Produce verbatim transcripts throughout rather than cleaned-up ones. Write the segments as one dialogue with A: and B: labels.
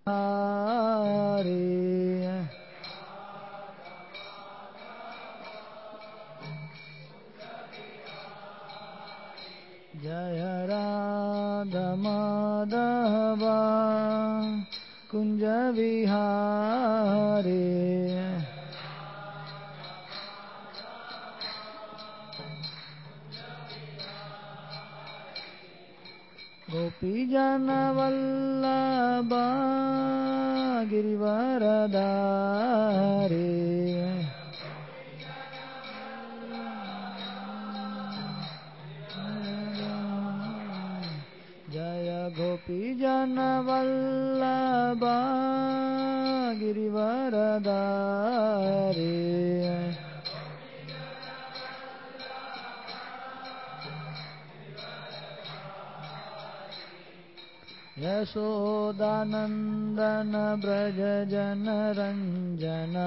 A: हरे जय राधा माधव कुंज विहारी गोपी जन वल्लभ गिरिवरधारी जय गोपी जन वल्लभ गिरिवरधारी यशोदानंदन ब्रज जन रंजना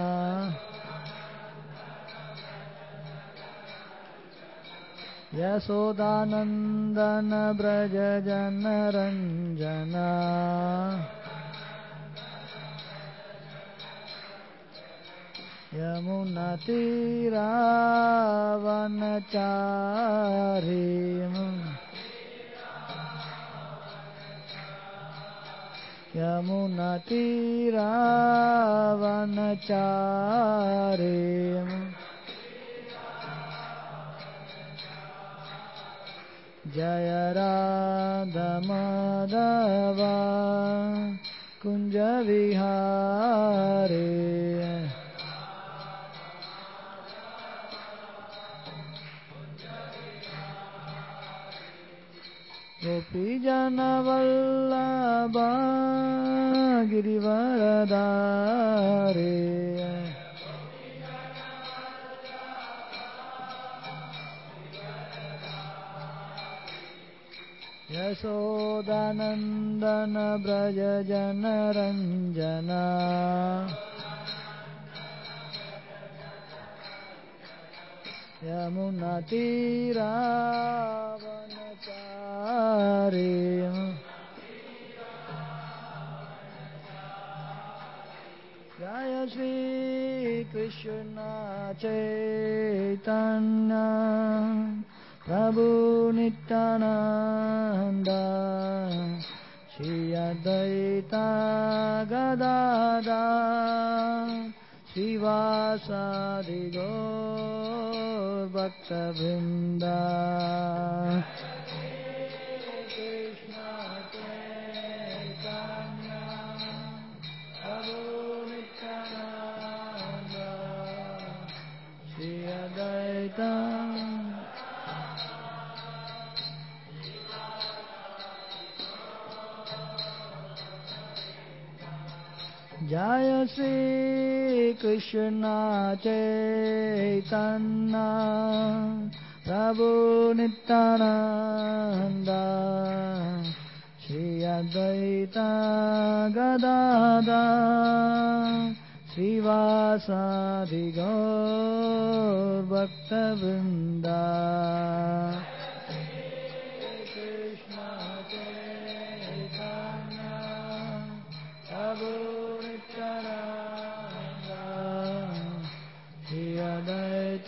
A: यशोदानंदन ब्रज जन रंजना यमुना तीरावनचारी यमुना तीरावनचारी जय राधा माधव कुंज विहारी गोपी जन वल्लभ गिरिवरधारी यशोदानंदन ब्रज जन रंजना यमुना तीरावनचारी जय श्री कृष्ण चैतन्य प्रभु नित्यानंद श्री अद्वैत गदाधर श्रीवासादि गौर भक्तवृंद कृष्ण चैतन्य प्रभु नित्यानंद श्री अद्वैत जय श्री कृष्ण चैतन्य प्रभु नित्यानंद श्री अद्वैत गदाधर श्रीवासादि गौर भक्तवृंद कृष्ण चैतन्य प्रभु श्री अद्वैत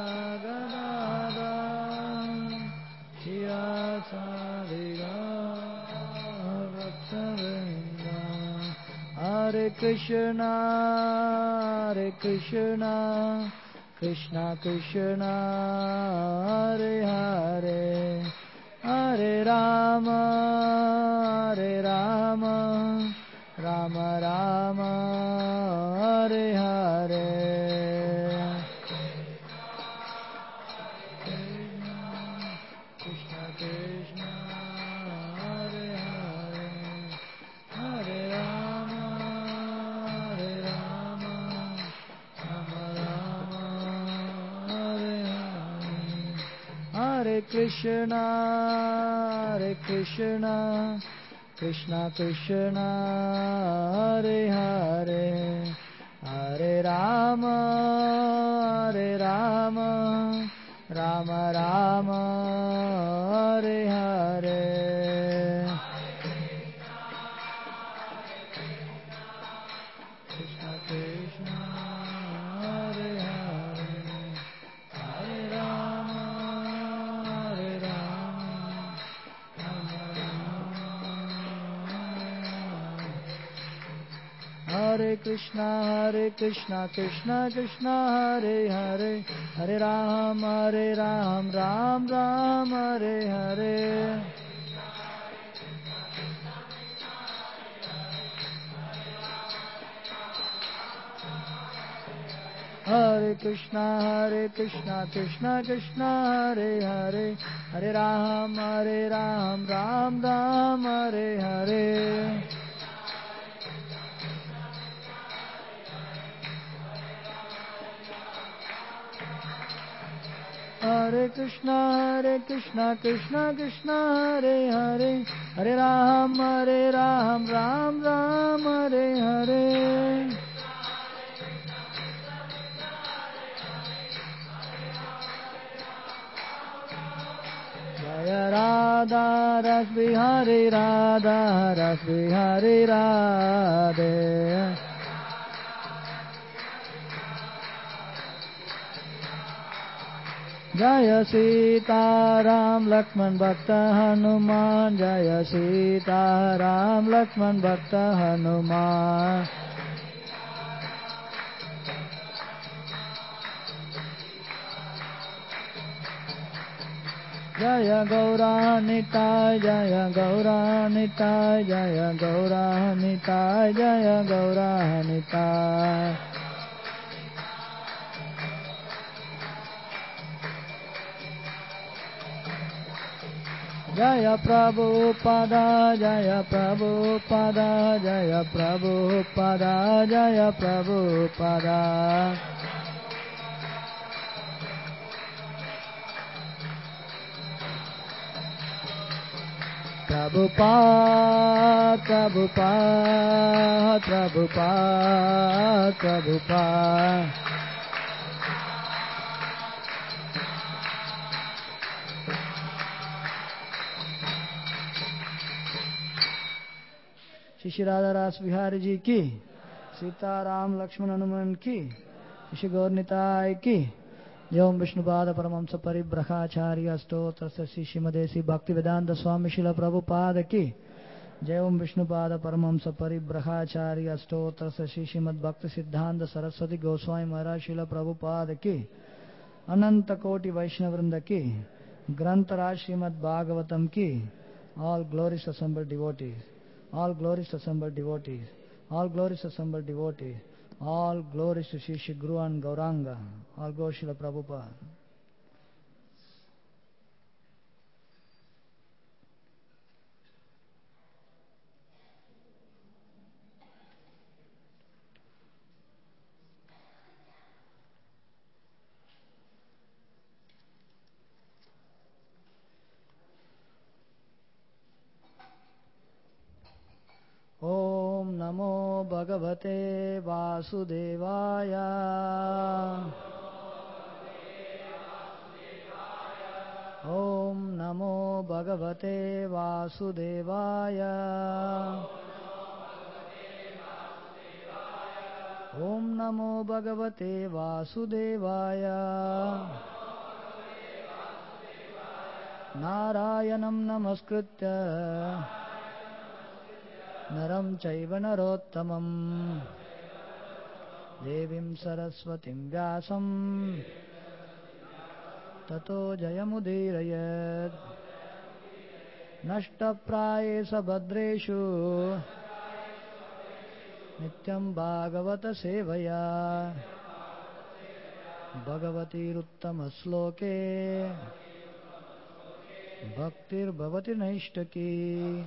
A: गदाधर श्रीवासादि गौर भक्तवृंद हरे कृष्णा हरे कृष्णा कृष्णा कृष्णा हरे हरे हरे राम हरे राम राम राम हरे हरे कृष्ण कृष्ण हरे हरे हरे राम हरे राम राम राम हरे हरे हरे कृष्ण हरे कृष्ण कृष्णा कृष्णा हरे हरे हरे राम हरे Ram Ram Ram Hare Hare Hare Krishna, Hare Krishna, Krishna Krishna, Hare Hare, Hare Ram, Hare Ram, Ram Ram, Hare Hare. Hare Krishna, Hare Krishna, Krishna Krishna, Hare Hare, Hare Ram, Hare Ram, Ram Ram, Hare Hare. Hare Krishna, Hare Krishna, Krishna Krishna, Hare Hare, Hare Ram, Hare Ram, Ram Ram, Hare Hare. Jaya Radha Ras Bihari Radha Ras Bihari Radhe. Jaya Sita Ram Lakshman Bhakta Hanuman, Jaya Sita Ram Lakshman Bhakta Hanuman. Jaya Gaura Nitai, Jaya Gaura Nitai, Jaya Gaura Nitai, Jaya Gaura Nitai. Jaya Prabhupada, Jaya Prabhupada, Jaya Prabhupada, Jaya Prabhupada. Prabhupada, Prabhupada, Prabhupada, Prabhupada. Shri Radha रास बिहारी जी की, सीताराम लक्ष्मण हनुमान की, श्री गौर निताय की। जय ओम विष्णुपाद परमहंस परिब्रह्मचार्य स्तोत्र श्री श्रीमदेसी भक्ति वेदांत स्वामी शिला प्रभुपाद की। जय ओम विष्णुपाद परमहंस परिब्रह्मचार्य स्तोत्र श्री श्रीमद भक्ति सिद्धांत सरस्वती गोस्वामी महाराज शिला प्रभुपाद की। अनंत कोटि वैष्णव वृंद की। ग्रंथराज श्रीमद भागवतम की। All glories assembled devotees, all glories to assembled devotees, all glories to assembled devotees, all glories to Shri Shri Guru and Gauranga, all glories to Srila Prabhupada. Om Namo Bhagavate Vasudevaya. Om Namo Bhagavate Vasudevaya. Om Namo Bhagavate Vasudevaya. Narayanam Namaskritya Naram Chaiva Narottamam Devim Saraswatim Vyasam Tato Jayamudirayad Nashtaprayesa Bhadreshu Nityam Bhagavata Sevaya Bhagavati Ruttama Sloke Bhaktir Bhavati Naishtaki.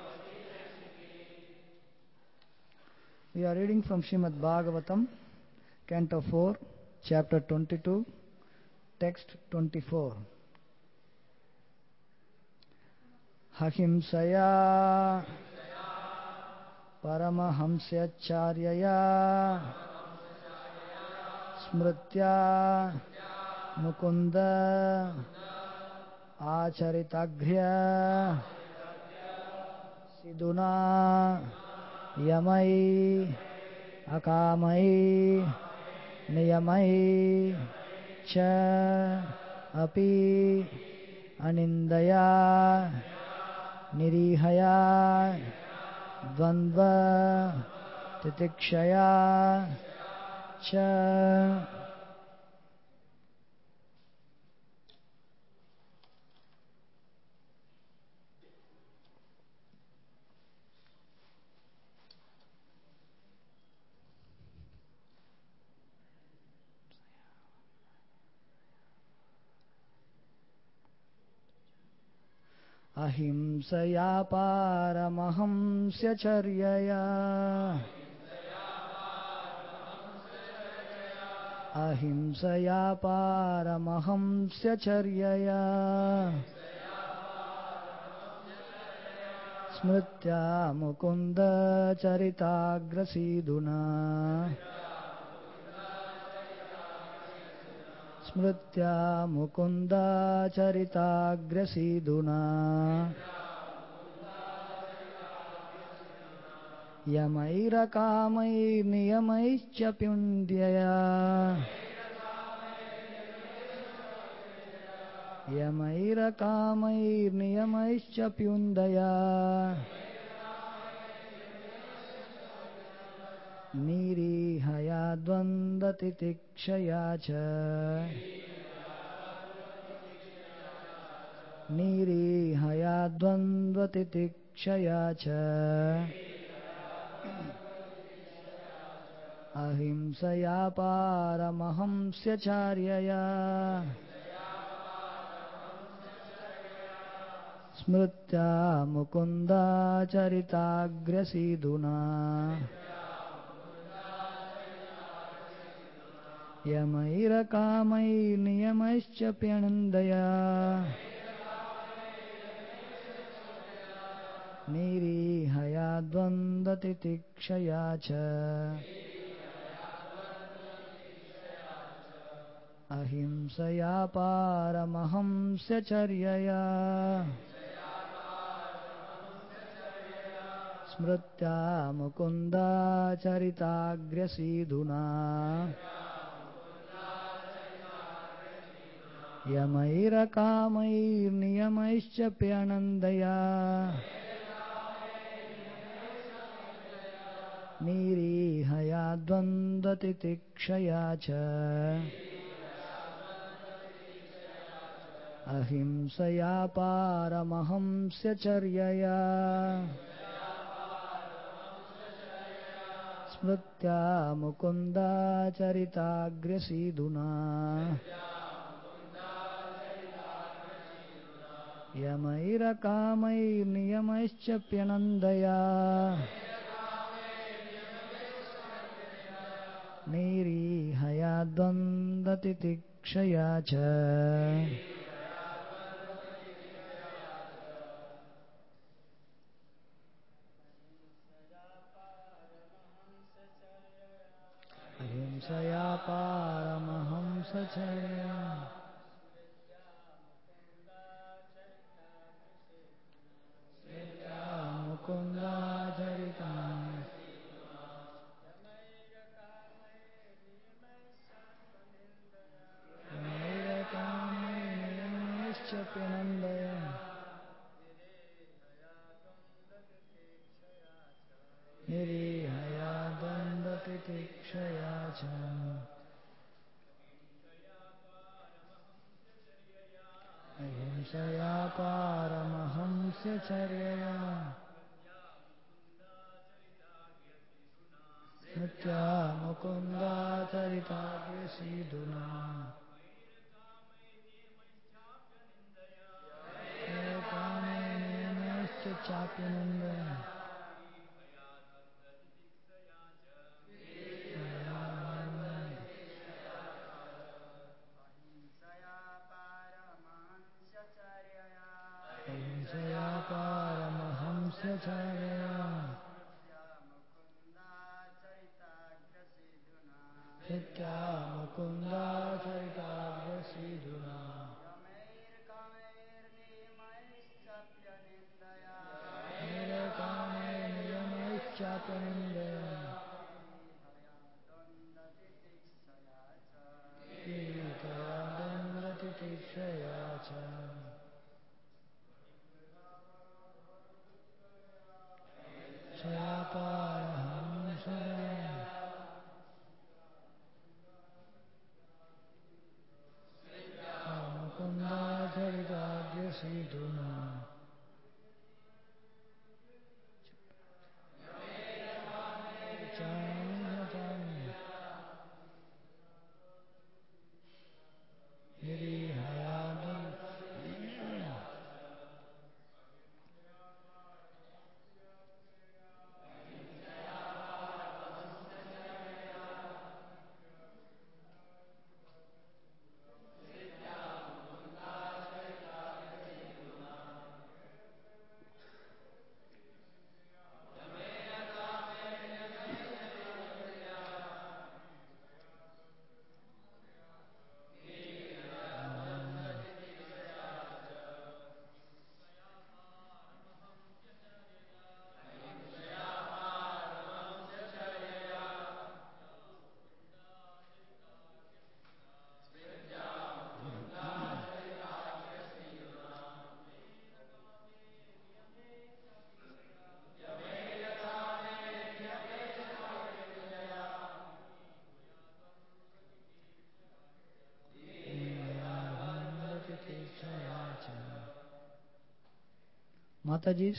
A: We are reading from Srimad Bhagavatam, Canto four, Chapter twenty-two, Text twenty-four. Ahimsaya Paramahamsacharyaya Smritya Mukunda Acharitaghya Siduna Yamai Akamai Niyamai Cha Api Anindaya Nirihaya Dvandva तितिक्षया च अहिंसया पारमहंस्यचर्यया अहिंसया पारमहंस्यचर्यया स्मृत्या मुकुन्दचरिताग्रसीदुना स्मृत्या मुकुन्दचरिताग्रसीदुना यमैरकामैर्नियमैश्च प्युन्द्यया यमैरकामैर्नियमैश्च प्युन्दया निरीहया द्वन्द्वतितिक्षया च निरीहया द्वन्द्वतितिक्षया च अहिंसया पारमहंस्यचर्यया स्मृत्या मुकुन्दचरिताग्रसीदुना यमैरकामैर्नियमैश्च प्यनन्दया निरीहया द्वन्द्वतितिक्षया च अहिंसया पारमहंस्यचर्यया स्मृत्या मुकुन्दचरिताग्रसीदुना यमैरकामैर्नियमैश्च प्यनन्दया निरीहया द्वन्द्वतितिक्षया च अहिंसया पारमहंस्यचर्यया स्मृत्या मुकुन्दचरिताग्रसीदुना यमैरकामैर्नियमैश्च प्यनन्दया निरीहया द्वन्द्वतितिक्षया च अहिंसया पारमहंस्यचर्यया मुकुन्दचरिता यमैरकामैर्नियमैश्च प्यनन्दया निरीहया द्वन्द्वतितिक्षया च अहिंसया पारमहंस्यचर्यया स्मृत्या मुकुन्दचरिताग्रसीदुना यमैरकामैर्नियमैश्च चाप्यनन्दया अहिंसया पारमहंस्यचर्यया स्मृत्या मुकुन्दचरिताग्रसीदुना यमैरकामैर्नियमैश्च प्यनन्दया निरीहया द्वन्द्वतितिक्षया च अहिंसया पारमहंस्यचर्यया Mataji's.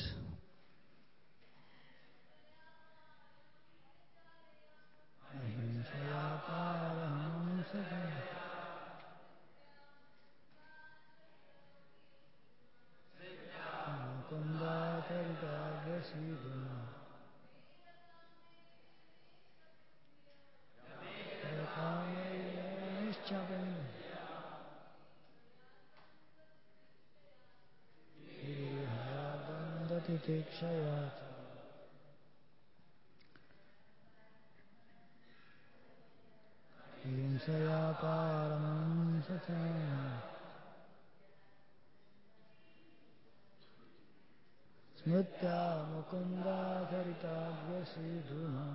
A: Smritya Mukunda Karitagya Sidhuna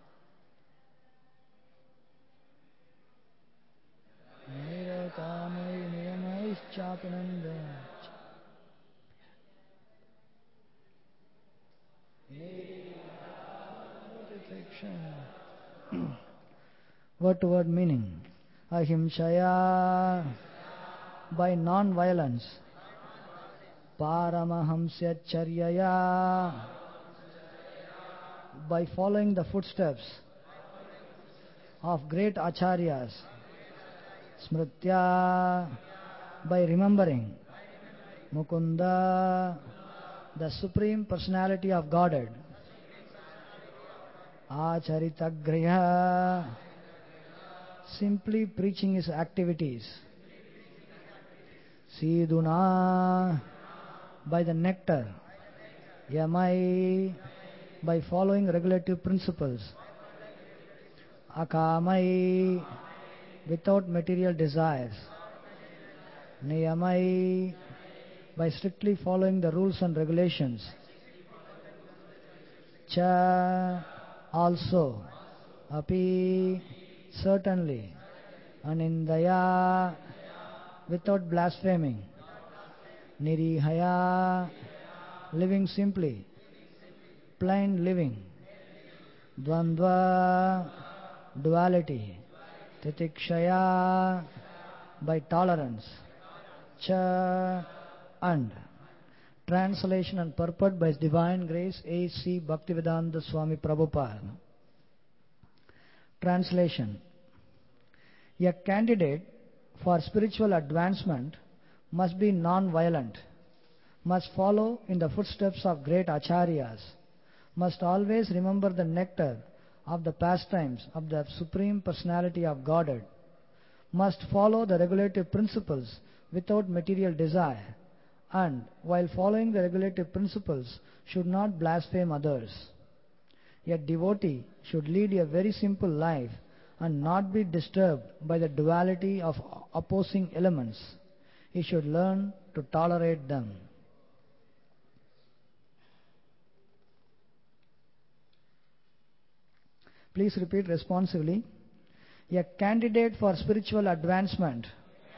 A: Nirakamai Niyamaischapinanda Word to word meaning. Ahimsaya, by non-violence. Paramahamsya charyaya, by following the footsteps of great acharyas. Smritya, by remembering. Mukunda, the Supreme Personality of Godhead. Acharitagraya, simply preaching his activities. Siduna, by the nectar. Yamai, by following regulative principles. Akamai, without material desires. Niyamai, by strictly following the rules and regulations. Cha, also. Api, certainly. Anindaya, without blaspheming. Nirihaya, living simply. Plain living. Dvandva, duality. Titikshaya, by tolerance. Cha, and. Translation and purport by His Divine Grace A C Bhaktivedanta Swami Prabhupada. Translation. A candidate for spiritual advancement must be non-violent, must follow in the footsteps of great acharyas, must always remember the nectar of the pastimes of the Supreme Personality of Godhead, must follow the regulative principles without material desire, and while following the regulative principles should not blaspheme others. A devotee should lead a very simple life and not be disturbed by the duality of opposing elements. He should learn to tolerate them. Please repeat responsively. A candidate for spiritual advancement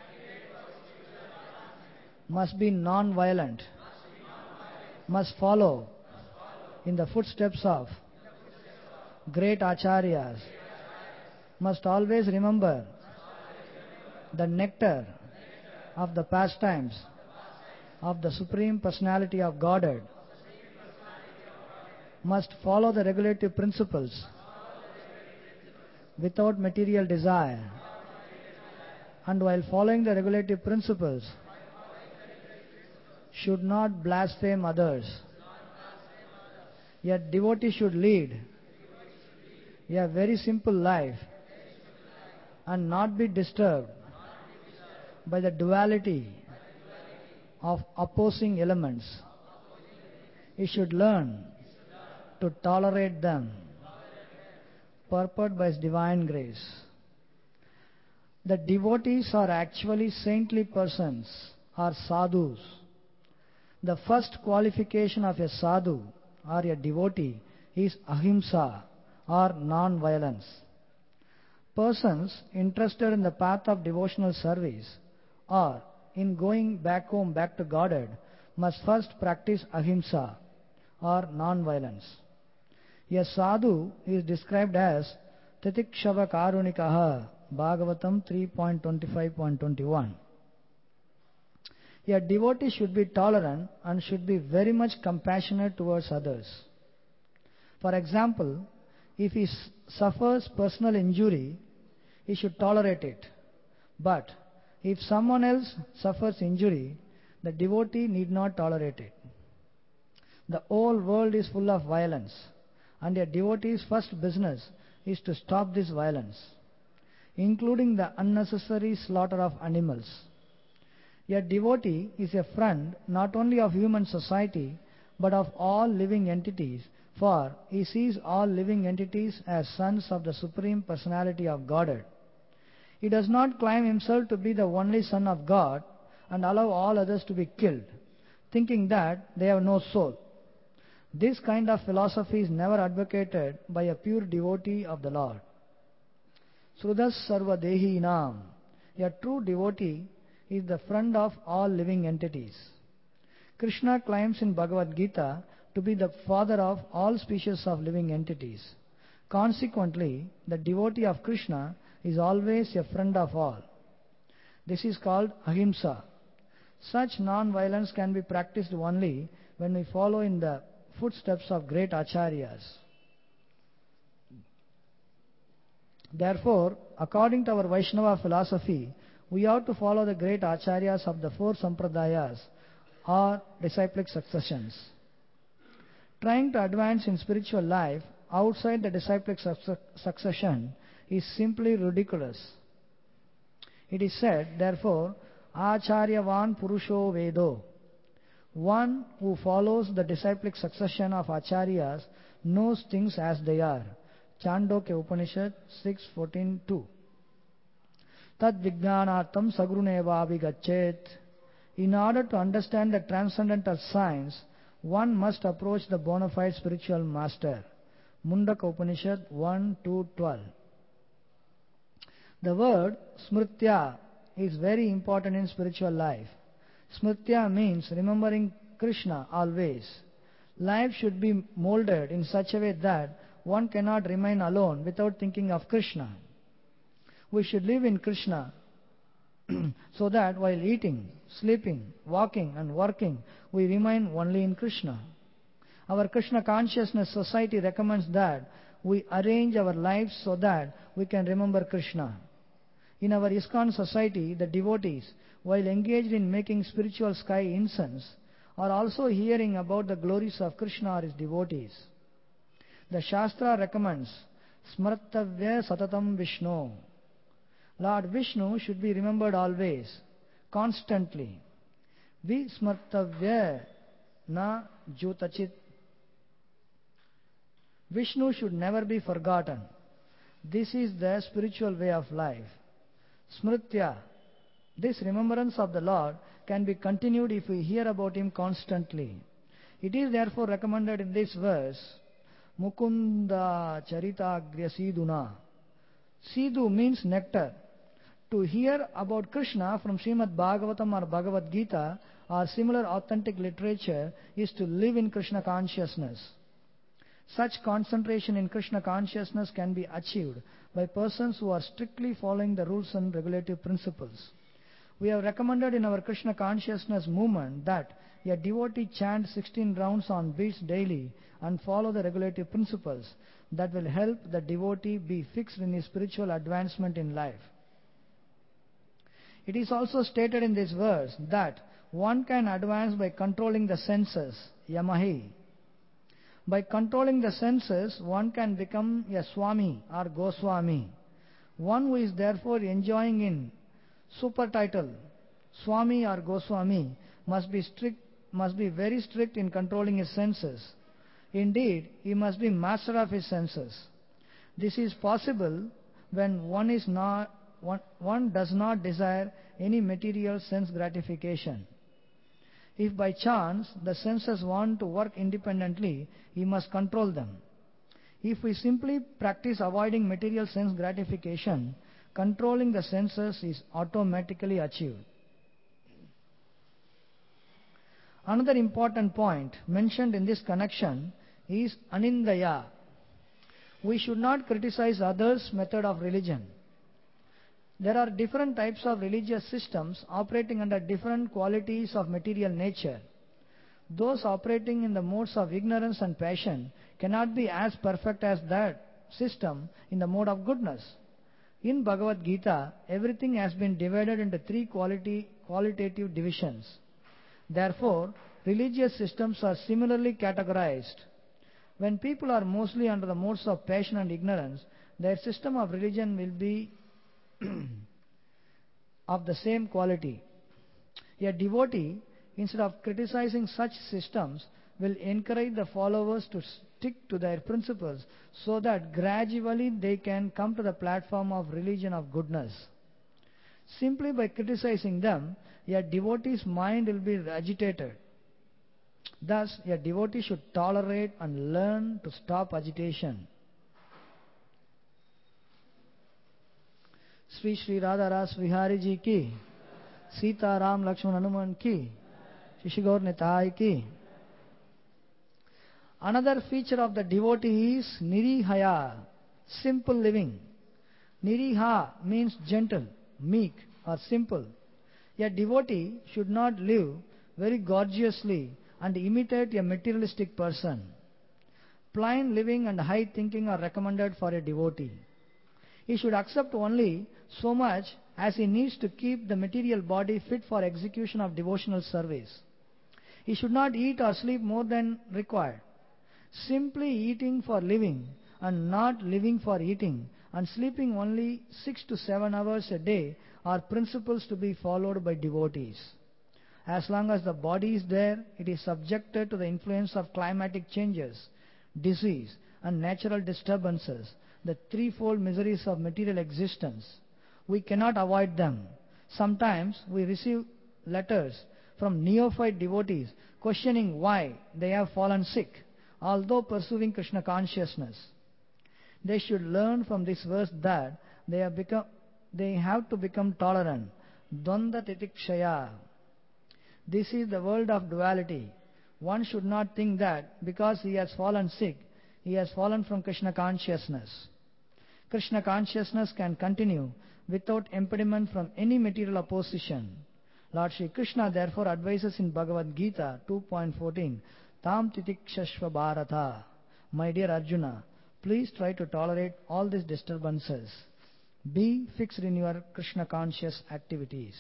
A: must be non-violent, must follow in the footsteps of great acharyas must always remember the nectar of the pastimes of the Supreme Personality of Godhead, must follow the regulative principles without material desire, and while following the regulative principles should not blaspheme others. A devotee should lead a very simple life and not be disturbed by the duality of opposing elements. He should learn to tolerate them, purported by His divine grace. The devotees are actually saintly persons, or sadhus. The first qualification of a sadhu or a devotee is ahimsa, or non-violence. Persons interested in the path of devotional service or in going back home, back to Godhead, must first practice ahimsa, or non-violence. A sadhu is described as titikshava karunikaha, Bhagavatam three point twenty-five point twenty-one. A devotee should be tolerant and should be very much compassionate towards others. For example, if he suffers personal injury, he should tolerate it. But if someone else suffers injury, the devotee need not tolerate it. The whole world is full of violence, and a devotee's first business is to stop this violence, including the unnecessary slaughter of animals. A devotee is a friend not only of human society, but of all living entities, for he sees all living entities as sons of the Supreme Personality of Godhead. He does not claim himself to be the only son of God and allow all others to be killed, thinking that they have no soul. This kind of philosophy is never advocated by a pure devotee of the Lord. Srudas sarva dehi nam. A true devotee is the friend of all living entities. Krishna claims in Bhagavad Gita to be the father of all species of living entities. Consequently, the devotee of Krishna is always a friend of all. This is called ahimsa. Such non-violence can be practiced only when we follow in the footsteps of great acharyas. Therefore, according to our Vaishnava philosophy, we ought to follow the great acharyas of the four sampradayas, or disciplic successions. Trying to advance in spiritual life outside the disciplic succession is simply ridiculous. It is said, therefore, acharyavan purusho vedo. One who follows the disciplic succession of acharyas knows things as they are. Chandogya Upanishad six fourteen two. Tad vijnanartam sagruneva vigachet. In order to understand the transcendental science, one must approach the bona fide spiritual master. Mundaka Upanishad one two twelve. The word smritya is very important in spiritual life. Smritya means remembering Krishna always. Life should be molded in such a way that one cannot remain alone without thinking of Krishna. We should live in Krishna so that while eating, sleeping, walking and working, we remain only in Krishna. Our Krishna Consciousness Society recommends that we arrange our lives so that we can remember Krishna. In our ISKCON society, the devotees, while engaged in making spiritual sky incense, are also hearing about the glories of Krishna or his devotees. The Shastra recommends Smartavya Satatam Vishnu. Lord Vishnu should be remembered always, constantly. Vismartavya na jutachit. Vishnu should never be forgotten. This is the spiritual way of life. Smritya, this remembrance of the Lord, can be continued if we hear about Him constantly. It is therefore recommended in this verse, Mukunda Charitagriya Siduna. Sidhu means nectar. To hear about Krishna from Srimad Bhagavatam or Bhagavad Gita or similar authentic literature is to live in Krishna consciousness. Such concentration in Krishna consciousness can be achieved by persons who are strictly following the rules and regulative principles. We have recommended in our Krishna consciousness movement that a devotee chant sixteen rounds on beats daily and follow the regulative principles that will help the devotee be fixed in his spiritual advancement in life. It is also stated in this verse that one can advance by controlling the senses, yamahi. By controlling the senses, one can become a Swami or Goswami. One who is therefore enjoying in super title, Swami or Goswami, must be strict, must be very strict in controlling his senses. Indeed, he must be master of his senses. This is possible when one is not, one, one does not desire any material sense gratification. If by chance the senses want to work independently, he must control them. If we simply practice avoiding material sense gratification, controlling the senses is automatically achieved. Another important point mentioned in this connection is anindaya. We should not criticize others' method of religion. There are different types of religious systems operating under different qualities of material nature. Those operating in the modes of ignorance and passion cannot be as perfect as that system in the mode of goodness. In Bhagavad Gita, everything has been divided into three quality, qualitative divisions. Therefore, religious systems are similarly categorized. When people are mostly under the modes of passion and ignorance, their system of religion will be of the same quality. A devotee, instead of criticizing such systems, will encourage the followers to stick to their principles so that gradually they can come to the platform of religion of goodness. Simply by criticizing them, a devotee's mind will be agitated. Thus, a devotee should tolerate and learn to stop agitation. Sri Sri Radha Ras Vihari Ji ki, Sita Ram Lakshman Hanuman ki, Shishi Gaur Nitai ki. Another feature of the devotee is nirihaya, simple living. Niriha means gentle, meek or simple. A devotee should not live very gorgeously and imitate a materialistic person. Plain living and high thinking are recommended for a devotee. He should accept only so much as he needs to keep the material body fit for execution of devotional service. He should not eat or sleep more than required. Simply eating for living and not living for eating and sleeping only six to seven hours a day are principles to be followed by devotees. As long as the body is there, it is subjected to the influence of climatic changes, disease and natural disturbances, the threefold miseries of material existence. We cannot avoid them. Sometimes we receive letters from neophyte devotees questioning why they have fallen sick, although pursuing Krishna consciousness. They should learn from this verse that they have, become, they have to become tolerant. Dvanda titikshaya. This is the world of duality. One should not think that because he has fallen sick, he has fallen from Krishna consciousness. Krishna consciousness can continue without impediment from any material opposition. Lord Shri Krishna therefore advises in Bhagavad Gita two point fourteen, Tam titikshashva bharata. My dear Arjuna, please try to tolerate all these disturbances. Be fixed in your Krishna conscious activities.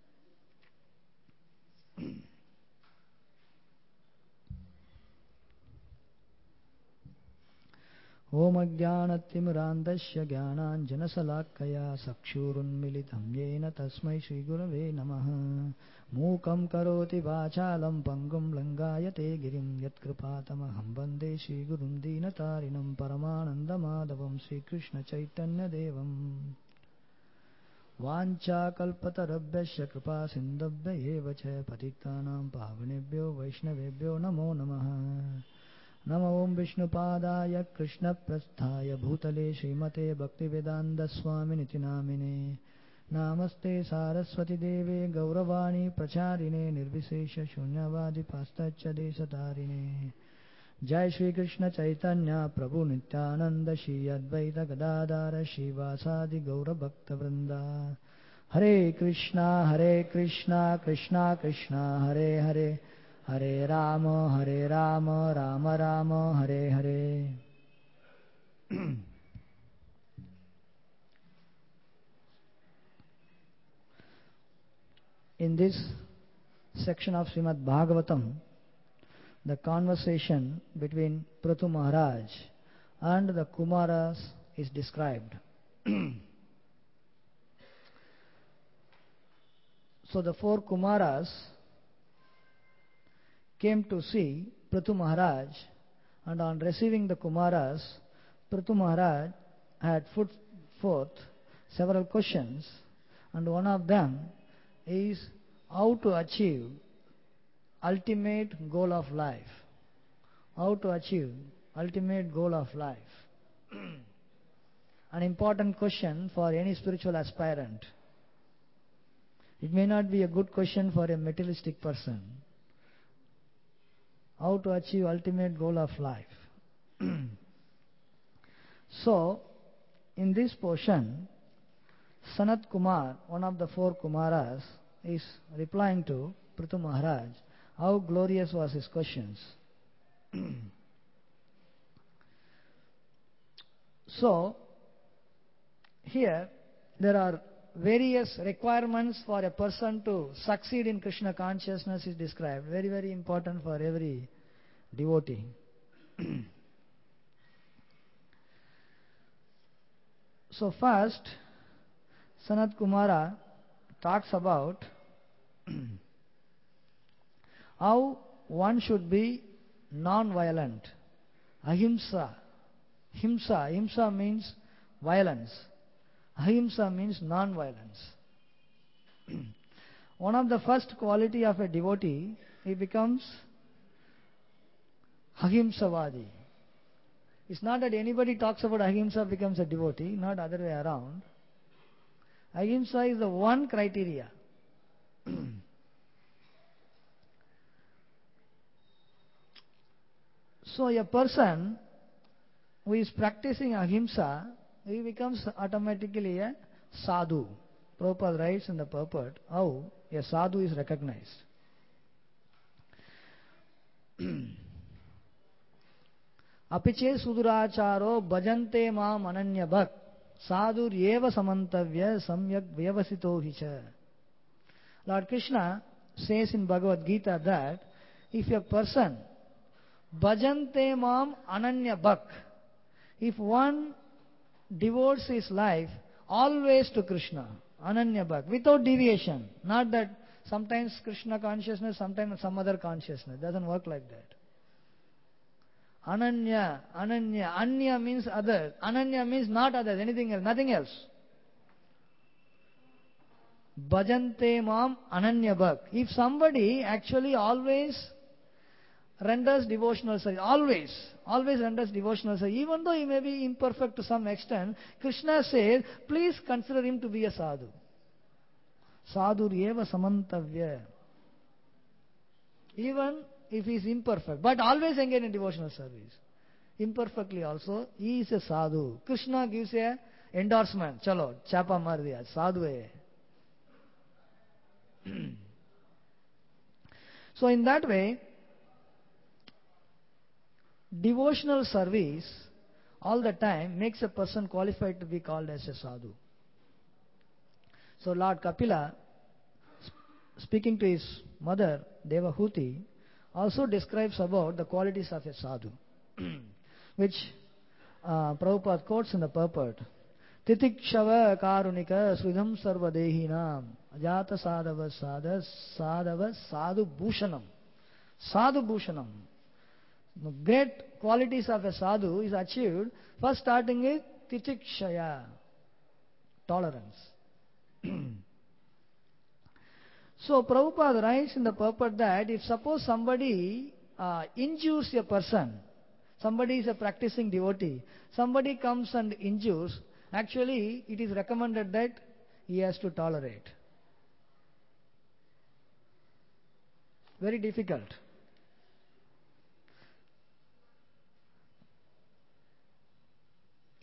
A: Om Ajnanatimirandasya Jnananjanasalakaya Sakshurunmilitam Yena Tasmai Shri Gurave Namaha Mukam Karoti Vachalam Pangum Langayate Girim Yatkripatamaham Vande Shri Gurum Dinatarinam Paramanandamadavam Sri Krishna Chaitanya Devam Vancha Kalpatarabhyasya Kripa Sindabhya Evacha Patitanam Pavanebhyo Vaishnavebhyo Namo Namaha Namo Om Vishnupadaya Krishna Prasthaya Bhutale Srimate Bhaktivedanta Swami Niti Namine Namaste Saraswati Deve Gauravani Pracharine Nirvisesha Shunyavadi Pastacha Desatarine Jai Shri Krishna Chaitanya Prabhu Nityananda Shri Advaita Gadadara Shri Vasadi Gaura Bhakta Vrinda. Hare Krishna, Hare Krishna, Krishna Krishna, Hare Hare, Hare Rama, Hare Rama, Rama Rama, Hare Hare. In this section of Srimad Bhagavatam, the conversation between Prithu Maharaj and the Kumaras is described. So the four Kumaras came to see Prithu Maharaj, and on receiving the Kumaras, Prithu Maharaj had put forth several questions, and one of them is how to achieve ultimate goal of life. How to achieve ultimate goal of life. An important question for any spiritual aspirant. It may not be a good question for a materialistic person. How to achieve ultimate goal of life. So, in this portion, Sanat Kumar, one of the four Kumaras, is replying to Prithu Maharaj how glorious was his questions. So, here there are various requirements for a person to succeed in Krishna consciousness is described. Very, very important for every devotee. So first, Sanat Kumara talks about how one should be non-violent. Ahimsa. Himsa. Himsa means violence. Ahimsa means non-violence. One of the first quality of a devotee, he becomes ahimsavadi. It's not that anybody talks about ahimsa becomes a devotee, not other way around. Ahimsa is the one criteria. So a person who is practicing ahimsa, he becomes automatically a sadhu. Prabhupada writes in the purport how a sadhu is recognized. Apiche suduracharo bhajante mam ananya bhak sadhur yeva samantavya samyak vyavasito hicha. Lord Krishna says in Bhagavad Gita that if a person bhajante mam ananya bhak, if one devotes his life always to Krishna, ananya bhak, without deviation, not that sometimes Krishna consciousness, sometimes some other consciousness, doesn't work like that. Ananya, Ananya, Anya means other. Ananya means not others, anything else, nothing else. Bhajante mam Ananya bhak. If somebody actually always renders devotional service, always, always renders devotional service, even though he may be imperfect to some extent, Krishna says, please consider him to be a sadhu. Sadhur eva samantavya. Even if he is imperfect, but always engage in devotional service. Imperfectly also, he is a sadhu. Krishna gives a endorsement. Chalo, chapa mar diya, sadhu hai. So in that way, devotional service all the time makes a person qualified to be called as a sadhu. So Lord Kapila, speaking to his mother Devahuti, also describes about the qualities of a sadhu, which uh, Prabhupada quotes in the purport. Titikshava karunika sridham sarvadehinam ajata sadhava sadha sadhava sadhu bhushanam. Sadhu bhushanam. The great qualities of a sadhu is achieved first starting with titikshaya, tolerance. So Prabhupada writes in the purport that if suppose somebody uh, injures a person, somebody is a practicing devotee, somebody comes and injures, actually it is recommended that he has to tolerate. Very difficult.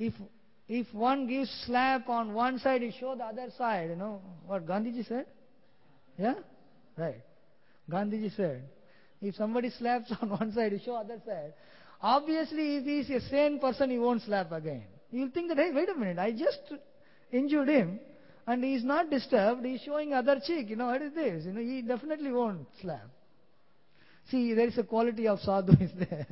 A: if if one gives slap on one side, you show the other side. You know what Gandhiji said? Yeah? Right. Gandhiji said, if somebody slaps on one side, you show other side. Obviously, if he is a sane person, he won't slap again. He'll think that, hey, wait a minute, I just injured him, and he is not disturbed, he is showing other cheek. You know, what is this? You know, he definitely won't slap. See, there is a quality of sadhu is there.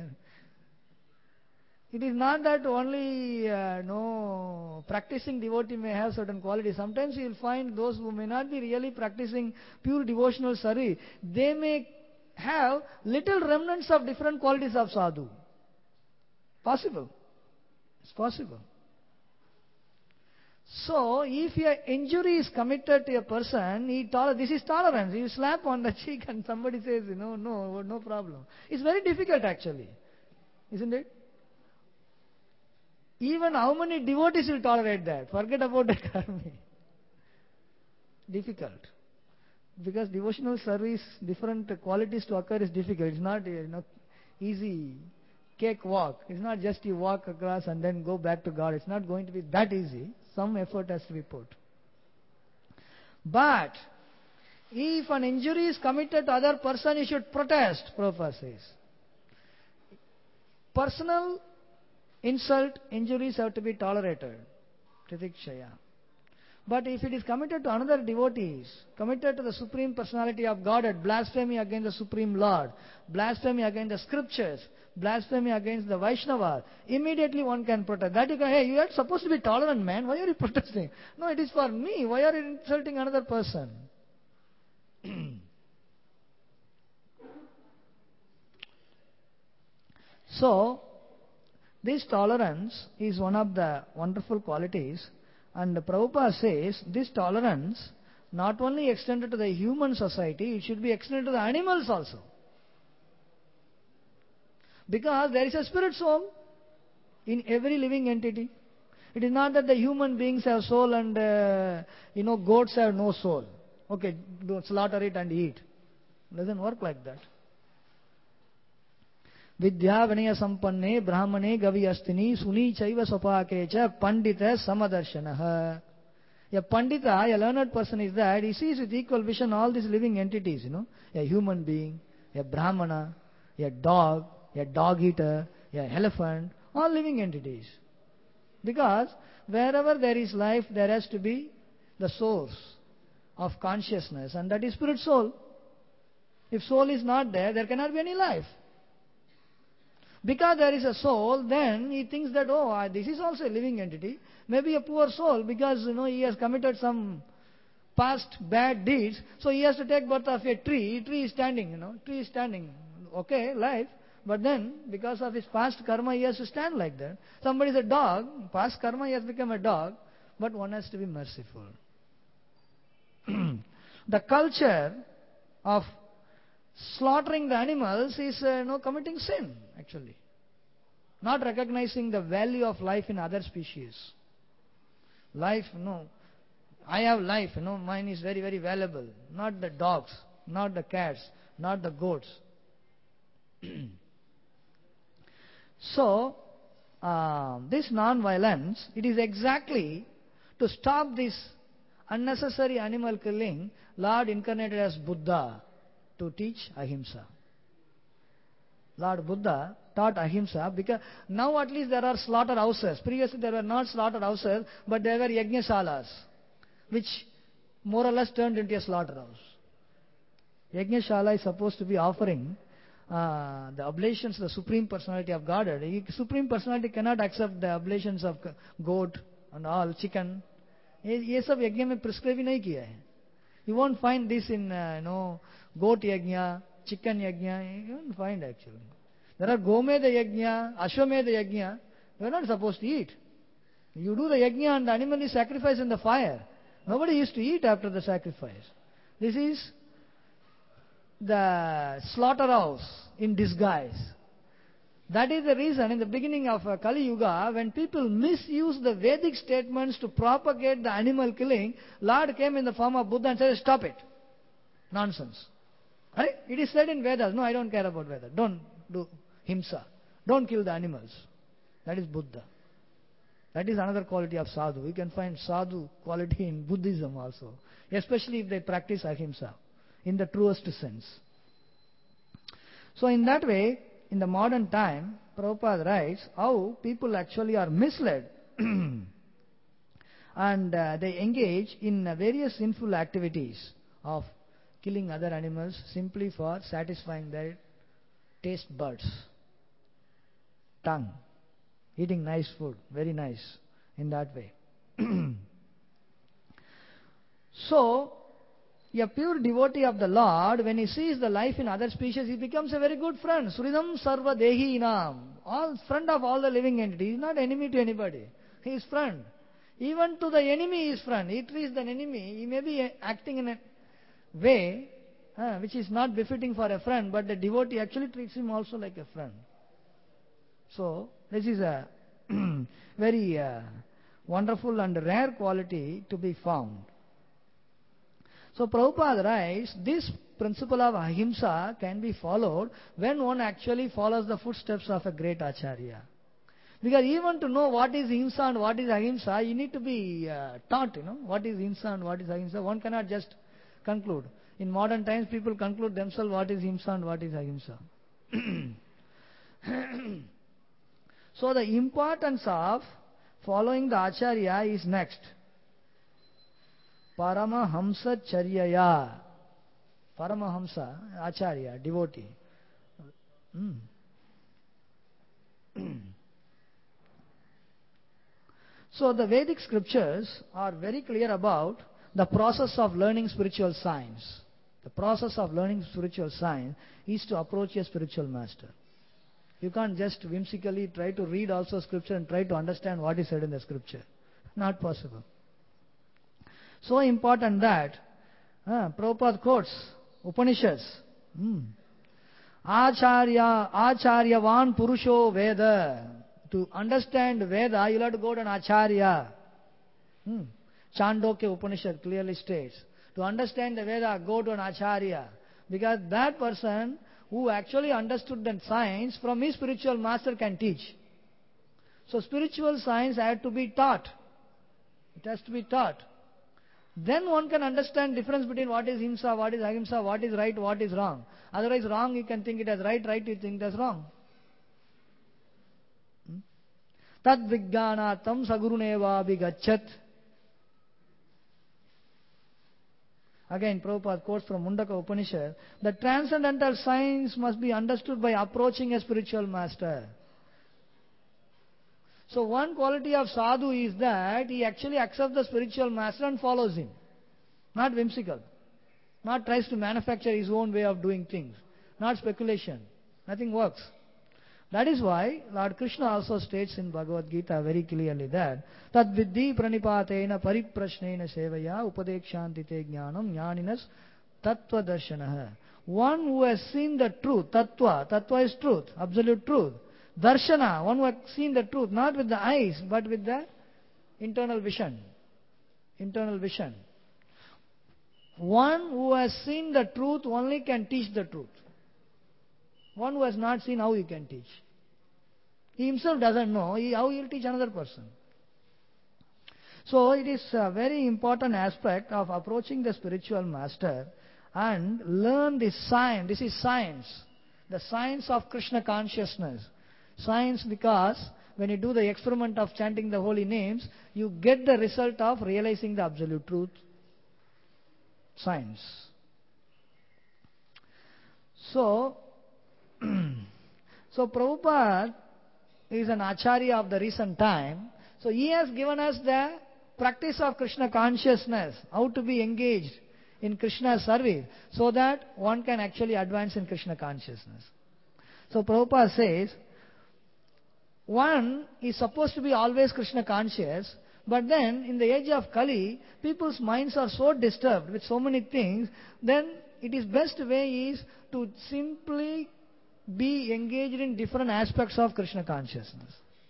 A: It is not that only uh, no practicing devotee may have certain qualities. Sometimes you will find those who may not be really practicing pure devotional service, they may have little remnants of different qualities of sadhu. Possible. It's possible. So, if an injury is committed to a person, he toler- this is tolerance. You slap on the cheek and somebody says, no, no, no problem. It's very difficult actually. Isn't it? Even how many devotees will tolerate that? Forget about the karmi. Difficult. Because devotional service, different qualities to occur is difficult. It's not you know, easy cake walk. It's not just you walk across and then go back to God. It's not going to be that easy. Some effort has to be put. But if an injury is committed to other person, you should protest, Prabhupada says. Personal insult, injuries have to be tolerated. Titikshaya. But if it is committed to another devotees, committed to the Supreme Personality of Godhead, blasphemy against the Supreme Lord, blasphemy against the scriptures, blasphemy against the Vaishnava, immediately one can protest. That you can, hey, you are supposed to be tolerant, man. Why are you protesting? No, it is for me. Why are you insulting another person? So, this tolerance is one of the wonderful qualities, and Prabhupada says this tolerance not only extended to the human society, it should be extended to the animals also. Because there is a spirit soul in every living entity. It is not that the human beings have soul and, uh, you know, goats have no soul. Okay, don't slaughter it and eat. It doesn't work like that. Vidya Vinaya Sampanne Brahmane Gavi Astini Suni Chaiva Sopakecha Pandita Samadarshanaha. A Pandita, a learned person is that he sees with equal vision all these living entities, you know. A human being, a Brahmana, a dog, a dog eater, a elephant, all living entities. Because wherever there is life, there has to be the source of consciousness, and that is spirit soul. If soul is not there, there cannot be any life. Because there is a soul, then he thinks that, oh, this is also a living entity. Maybe a poor soul, because, you know, he has committed some past bad deeds, so he has to take birth of a tree. Tree is standing, you know, tree is standing. Okay, life. But then, because of his past karma, he has to stand like that. Somebody is a dog, past karma, he has become a dog, but one has to be merciful. The culture of slaughtering the animals is uh, you know, committing sin, actually. Not recognizing the value of life in other species. Life, no. I have life, you know, mine is very, very valuable. Not the dogs, not the cats, not the goats. So, uh, this non-violence, it is exactly to stop this unnecessary animal killing. Lord incarnated as Buddha to teach ahimsa. Lord Buddha taught ahimsa because now at least there are slaughterhouses. Previously there were not slaughterhouses, but there were yajnasalas, which more or less turned into a slaughterhouse. Yajnashala is supposed to be offering uh, the oblations to the Supreme Personality of Godhead. The Supreme Personality cannot accept the oblations of goat and all, chicken. ये सब यज्ञ में prescribe नहीं किया है. You won't find this in, uh, you know, goat yajna, chicken yajna. You won't find actually. There are gomeda yajna, ashwameda yajna. You are not supposed to eat. You do the yajna and the animal is sacrificed in the fire. Nobody used to eat after the sacrifice. This is the slaughterhouse in disguise. That is the reason in the beginning of uh, Kali Yuga, when people misuse the Vedic statements to propagate the animal killing, Lord came in the form of Buddha and said, stop it. Nonsense. Right? It is said in Vedas. No, I don't care about Vedas. Don't do himsa. Don't kill the animals. That is Buddha. That is another quality of sadhu. You can find sadhu quality in Buddhism also, especially if they practice ahimsa in the truest sense. So in that way, in the modern time, Prabhupada writes how people actually are misled and uh, they engage in uh, various sinful activities of killing other animals simply for satisfying their taste buds, tongue, eating nice food, very nice in that way. So, a pure devotee of the Lord, when he sees the life in other species, he becomes a very good friend. Suridam sarva dehi inam. All friend of all the living entities. He is not enemy to anybody. He is friend. Even to the enemy he is friend. He treats the enemy. He may be acting in a way uh, which is not befitting for a friend, but the devotee actually treats him also like a friend. So, this is a very uh, wonderful and rare quality to be found. So Prabhupada writes, this principle of ahimsa can be followed when one actually follows the footsteps of a great acharya. Because even to know what is himsa and what is ahimsa, you need to be uh, taught, you know, what is himsa and what is ahimsa. One cannot just conclude. In modern times, people conclude themselves what is himsa and what is ahimsa. So the importance of following the acharya is next. Paramahamsa Charyaya. Paramahamsa, Acharya, devotee. Mm. So the Vedic scriptures are very clear about the process of learning spiritual science. The process of learning spiritual science is to approach a spiritual master. You can't just whimsically try to read also scripture and try to understand what is said in the scripture. Not possible. So important that uh, Prabhupada quotes Upanishads. Mm. Acharya, Acharyavan Purusho Veda. To understand Veda, you'll have to go to an Acharya. Mm. Chandogya Upanishad clearly states. To understand the Veda, go to an Acharya. Because that person who actually understood that science from his spiritual master can teach. So spiritual science had to be taught. It has to be taught. Then one can understand difference between what is himsa, what is ahimsa, what is right, what is wrong. Otherwise wrong you can think it as right, right you think it as wrong. Tad vijnanatam saguruneva bigachat. Again, Prabhupada quotes from Mundaka Upanishad, the transcendental science must be understood by approaching a spiritual master. So one quality of sadhu is that he actually accepts the spiritual master and follows him. Not whimsical. Not tries to manufacture his own way of doing things. Not speculation. Nothing works. That is why Lord Krishna also states in Bhagavad Gita very clearly that Tad viddhi pranipatena pariprashnena sevaya upadekshanti te jnanam jnaninas tattva darshanaha. One who has seen the truth, tattva, tattva is truth, absolute truth. Darshana, one who has seen the truth, not with the eyes, but with the internal vision. Internal vision. One who has seen the truth only can teach the truth. One who has not seen, how he can teach? He himself doesn't know, he, how he will teach another person? So it is a very important aspect of approaching the spiritual master and learn this science. This is science. The science of Krishna consciousness. Science because when you do the experiment of chanting the holy names, you get the result of realizing the absolute truth. Science. So, so Prabhupada is an acharya of the recent time. So he has given us the practice of Krishna consciousness, how to be engaged in Krishna's service, so that one can actually advance in Krishna consciousness. So Prabhupada says, one is supposed to be always Krishna conscious, but then in the age of Kali, people's minds are so disturbed with so many things, then it is best way is to simply be engaged in different aspects of Krishna consciousness.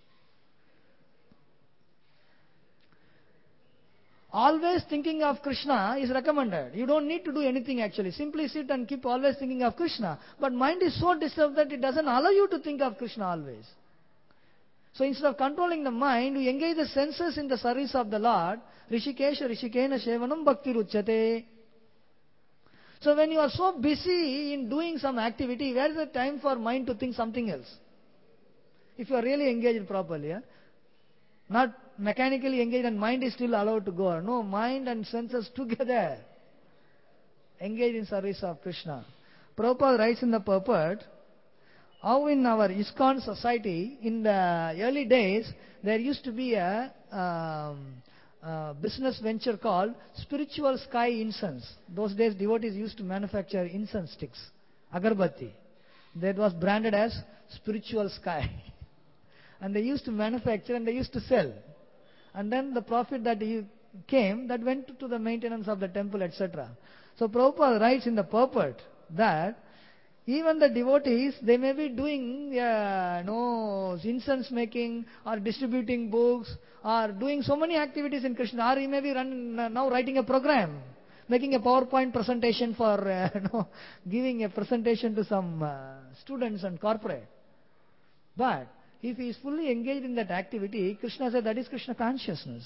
A: Always thinking of Krishna is recommended. You don't need to do anything actually. Simply sit and keep always thinking of Krishna. But mind is so disturbed that it doesn't allow you to think of Krishna always. So instead of controlling the mind, we engage the senses in the service of the Lord. Rishikesha Rishikena Shevanam Bhakti Ruchyate. So when you are so busy in doing some activity, where is the time for mind to think something else? If you are really engaged properly, yeah? Not mechanically engaged and mind is still allowed to go. No, mind and senses together. Engage in service of Krishna. Prabhupada writes in the purport, how in our ISKCON society, in the early days, there used to be a um, uh, business venture called Spiritual Sky Incense. Those days devotees used to manufacture incense sticks, agarbatti. That was branded as Spiritual Sky. And they used to manufacture and they used to sell. And then the profit that came, that went to the maintenance of the temple, et cetera. So Prabhupada writes in the purport that even the devotees, they may be doing uh, no incense making or distributing books or doing so many activities in Krishna, or he may be run, uh, now writing a program, making a PowerPoint presentation for uh, no, giving a presentation to some uh, students and corporate. But if he is fully engaged in that activity, Krishna said that is Krishna consciousness.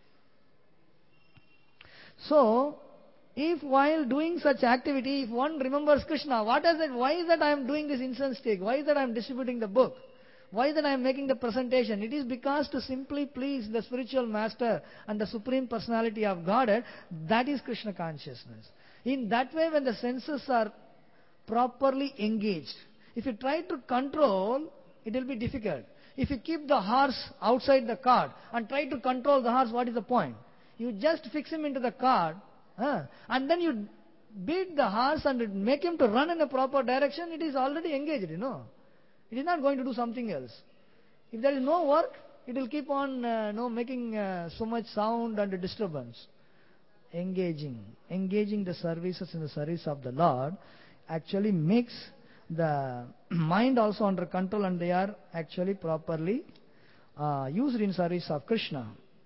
A: So, if while doing such activity, if one remembers Krishna, what is it? Why is that I am doing this incense stick? Why is that I am distributing the book? Why is that I am making the presentation? It is because to simply please the spiritual master and the Supreme Personality of Godhead. That is Krishna consciousness. In that way, when the senses are properly engaged, if you try to control, it will be difficult. If you keep the horse outside the cart and try to control the horse, what is the point? You just fix him into the cart, huh? And then you beat the horse and make him to run in a proper direction. It is already engaged, you know. It is not going to do something else. If there is no work, it will keep on uh, no, making uh, so much sound and disturbance. Engaging. Engaging the services in the service of the Lord actually makes the mind also under control, and they are actually properly uh, used in service of Krishna.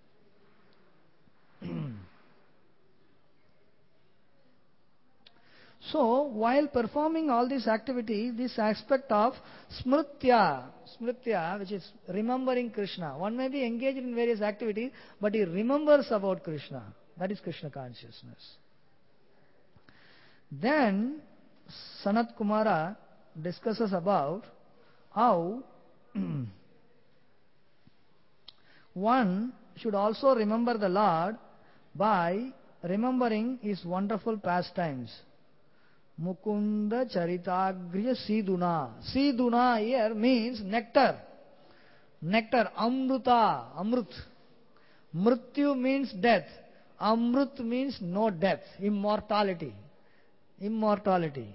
A: So, while performing all these activities, this aspect of smritya, smritya, which is remembering Krishna. One may be engaged in various activities, but he remembers about Krishna. That is Krishna consciousness. Then, Sanat Kumara discusses about how one should also remember the Lord by remembering His wonderful pastimes. Mukunda Charitagriya Siduna. Siduna here means nectar. Nectar, Amruta, Amrut. Mrityu means death. Amrut means no death, immortality. Immortality.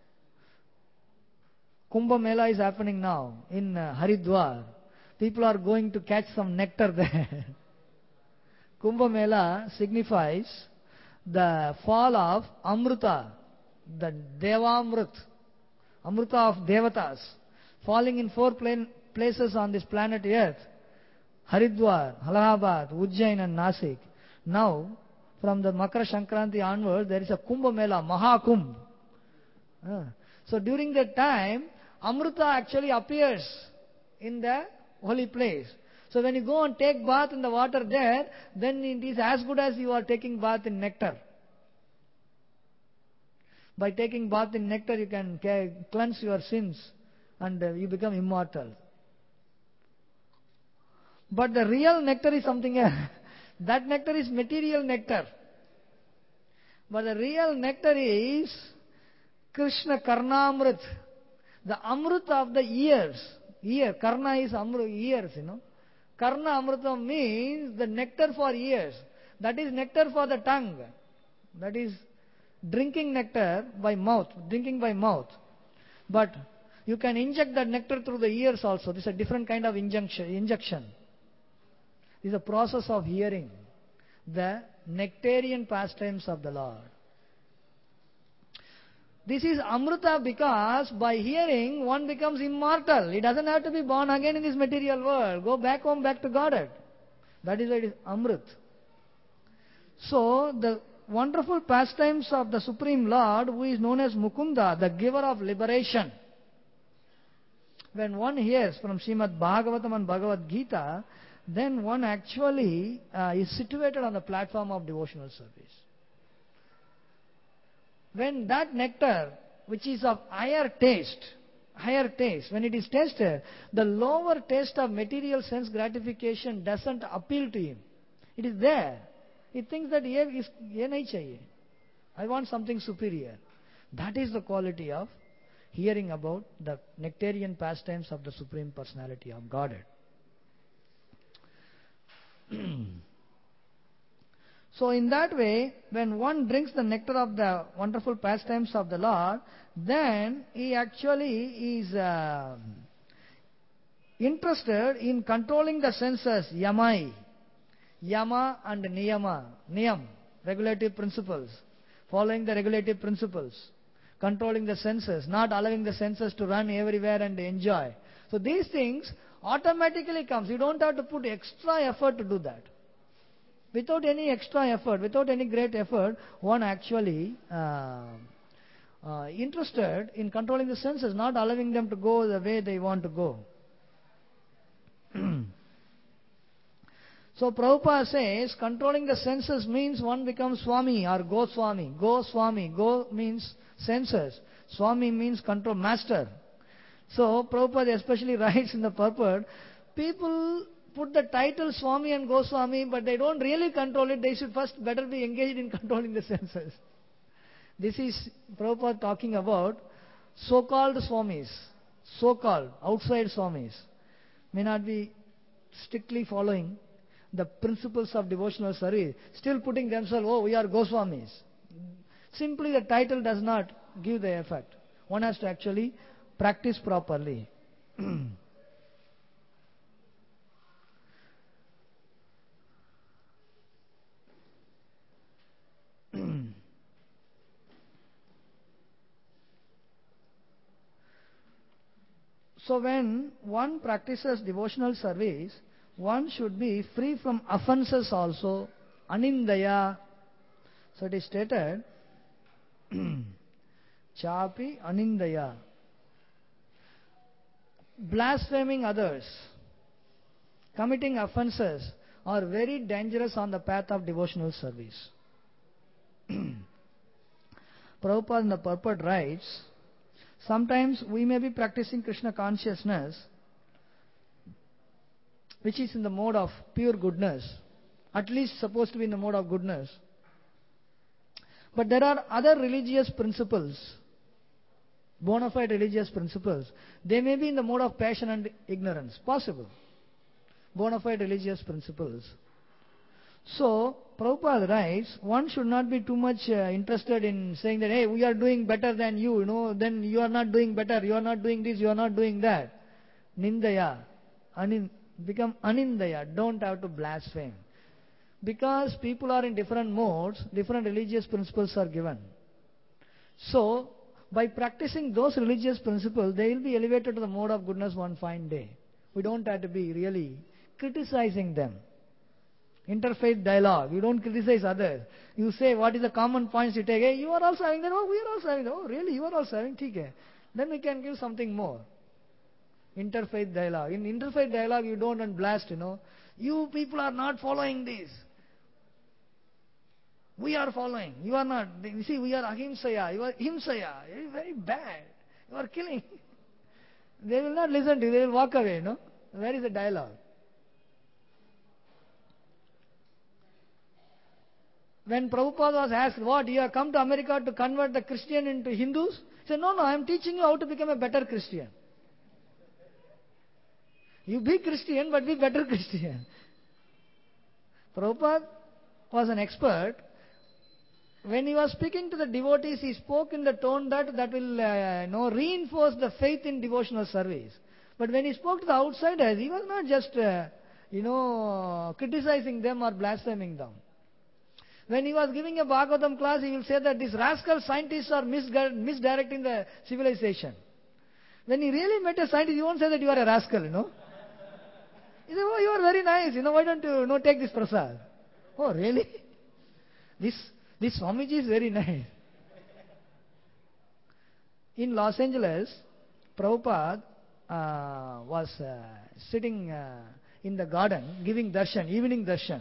A: Kumbh Mela is happening now in uh, Haridwar. People are going to catch some nectar there. Kumbh Mela signifies the fall of Amruta, the Devamrut, Amruta of Devatas, falling in four plan- places on this planet Earth: Haridwar, Allahabad, Ujjain and Nasik. Now, from the Makara Sankranti onwards, there is a Kumbh Mela, Mahakumbh. Uh, so during that time, Amruta actually appears in the holy place. So when you go and take bath in the water there, then it is as good as you are taking bath in nectar. By taking bath in nectar, you can cleanse your sins and you become immortal. But the real nectar is something else. That nectar is material nectar. But the real nectar is Krishna Karnamrit. The Amrit of the ears. Ear. Karna is Amrit, ears, you know. Karna Amrita means the nectar for ears. That is nectar for the tongue. That is drinking nectar by mouth, drinking by mouth. But you can inject that nectar through the ears also. This is a different kind of injection. injection. This is a process of hearing the nectarian pastimes of the Lord. This is Amrita because by hearing one becomes immortal. He doesn't have to be born again in this material world. Go back home, back to Godhead. That is why it is Amrit. So, the wonderful pastimes of the Supreme Lord, who is known as Mukunda, the giver of liberation. when one hears from Srimad Bhagavatam and Bhagavad Gita, then one actually uh, is situated on the platform of devotional service. When that nectar, which is of higher taste, higher taste, when it is tasted, the lower taste of material sense gratification doesn't appeal to him. It is there. He thinks that ye is ye nahi chahiye. I want something superior. That is the quality of hearing about the nectarian pastimes of the Supreme Personality of Godhead. So in that way, when one drinks the nectar of the wonderful pastimes of the Lord, then he actually is uh, interested in controlling the senses, yamai, yama and niyama, niyam, regulative principles, following the regulative principles, controlling the senses, not allowing the senses to run everywhere and enjoy. So these things automatically comes. You don't have to put extra effort to do that. Without any extra effort, without any great effort, one actually uh, uh, interested in controlling the senses, not allowing them to go the way they want to go. So Prabhupada says, controlling the senses means one becomes Swami or Goswami. Goswami. Go means senses. Swami means control, master. So Prabhupada especially writes in the purport, people put the title Swami and Goswami, but they don't really control it. They should first better be engaged in controlling the senses. This is Prabhupada talking about so-called Swamis, so-called outside Swamis, may not be strictly following the principles of devotional service, still putting themselves, oh, we are Goswamis. Simply the title does not give the effect. One has to actually practice properly. So when one practices devotional service, one should be free from offenses also, anindaya. So it is stated, chapi anindaya. Blaspheming others, committing offenses are very dangerous on the path of devotional service. Prabhupada in the purport writes, sometimes we may be practicing Krishna consciousness, which is in the mode of pure goodness, at least supposed to be in the mode of goodness. But there are other religious principles, bona fide religious principles. They may be in the mode of passion and ignorance, possible. Bona fide religious principles. So, Prabhupada writes, one should not be too much uh, interested in saying that, hey, we are doing better than you, you know, then you are not doing better, you are not doing this, you are not doing that. Nindaya, anin, become anindaya, don't have to blaspheme. Because people are in different modes, different religious principles are given. So, by practicing those religious principles, they will be elevated to the mode of goodness one fine day. We don't have to be really criticizing them. Interfaith dialogue. You don't criticize others. You say what is the common points you take. Hey, you are also having that. Oh, we are also having that. Oh, really? You are also having. Okay. Then we can give something more. Interfaith dialogue. In interfaith dialogue, you don't blast, you know. You people are not following this. We are following. You are not. You see, we are ahimsaya. You are himsaya. It is very bad. You are killing. They will not listen to you. They will walk away, you know. Where is the dialogue? When Prabhupada was asked, what, you have come to America to convert the Christian into Hindus? He said, no, no, I am teaching you how to become a better Christian. You be Christian, but be better Christian. Prabhupada was an expert. When he was speaking to the devotees, he spoke in the tone that that will uh, you know, reinforce the faith in devotional service. But when he spoke to the outsiders, he was not just uh, you know criticizing them or blaspheming them. When he was giving a Bhagavatam class, he will say that these rascal scientists are misdirecting the civilization. When he really met a scientist, he won't say that you are a rascal, you know. He said, oh, you are very nice, you know, why don't you, you know, take this prasad? Oh, really? This, this Swamiji is very nice. In Los Angeles, Prabhupada uh, was uh, sitting uh, in the garden giving darshan, evening darshan.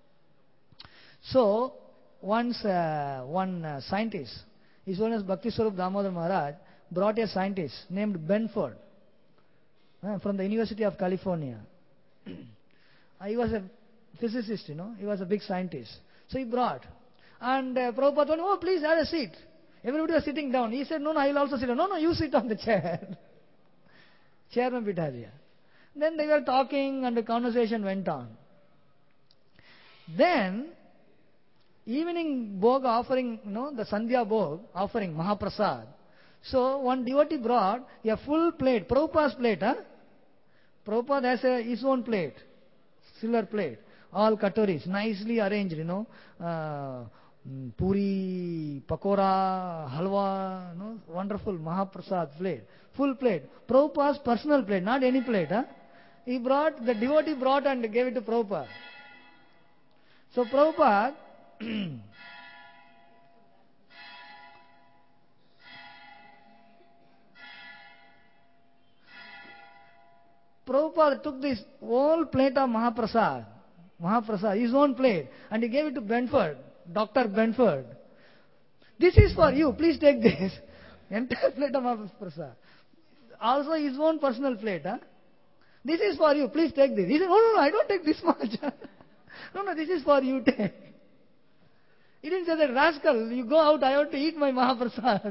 A: So, once uh, one uh, scientist, his name is Bhakti Swarup Damodar Maharaj, brought a scientist named Benford uh, from the University of California. He was a physicist, you know, he was a big scientist. So he brought. And uh, Prabhupada told him, oh, please have a seat. Everybody was sitting down. He said, no, no, I will also sit down. No, no, you sit on the chair. Chair mein bitha diya. Then they were talking and the conversation went on. Then, evening Bhog offering, you know, the Sandhya Bhog offering, Mahaprasad. So, one devotee brought a full plate, Prabhupada's plate, huh? Prabhupada has a, his own plate, silver plate, all katoris, nicely arranged, you know, uh, puri, pakora, halwa, you know, wonderful Mahaprasad plate, full plate. Prabhupada's personal plate, not any plate, huh? He brought, the devotee brought and gave it to Prabhupada. So, Prabhupada, Prabhupada took this whole plate of Mahaprasad, Mahaprasad, his own plate, and he gave it to Benford, Doctor Benford. This is for you, please take this. Entire plate of Mahaprasad. Also his own personal plate. Huh? This is for you, please take this. He said, no, no, no, I don't take this much. No, no, this is for you, take. He didn't say that, rascal, you go out, I have to eat my Mahaprasad.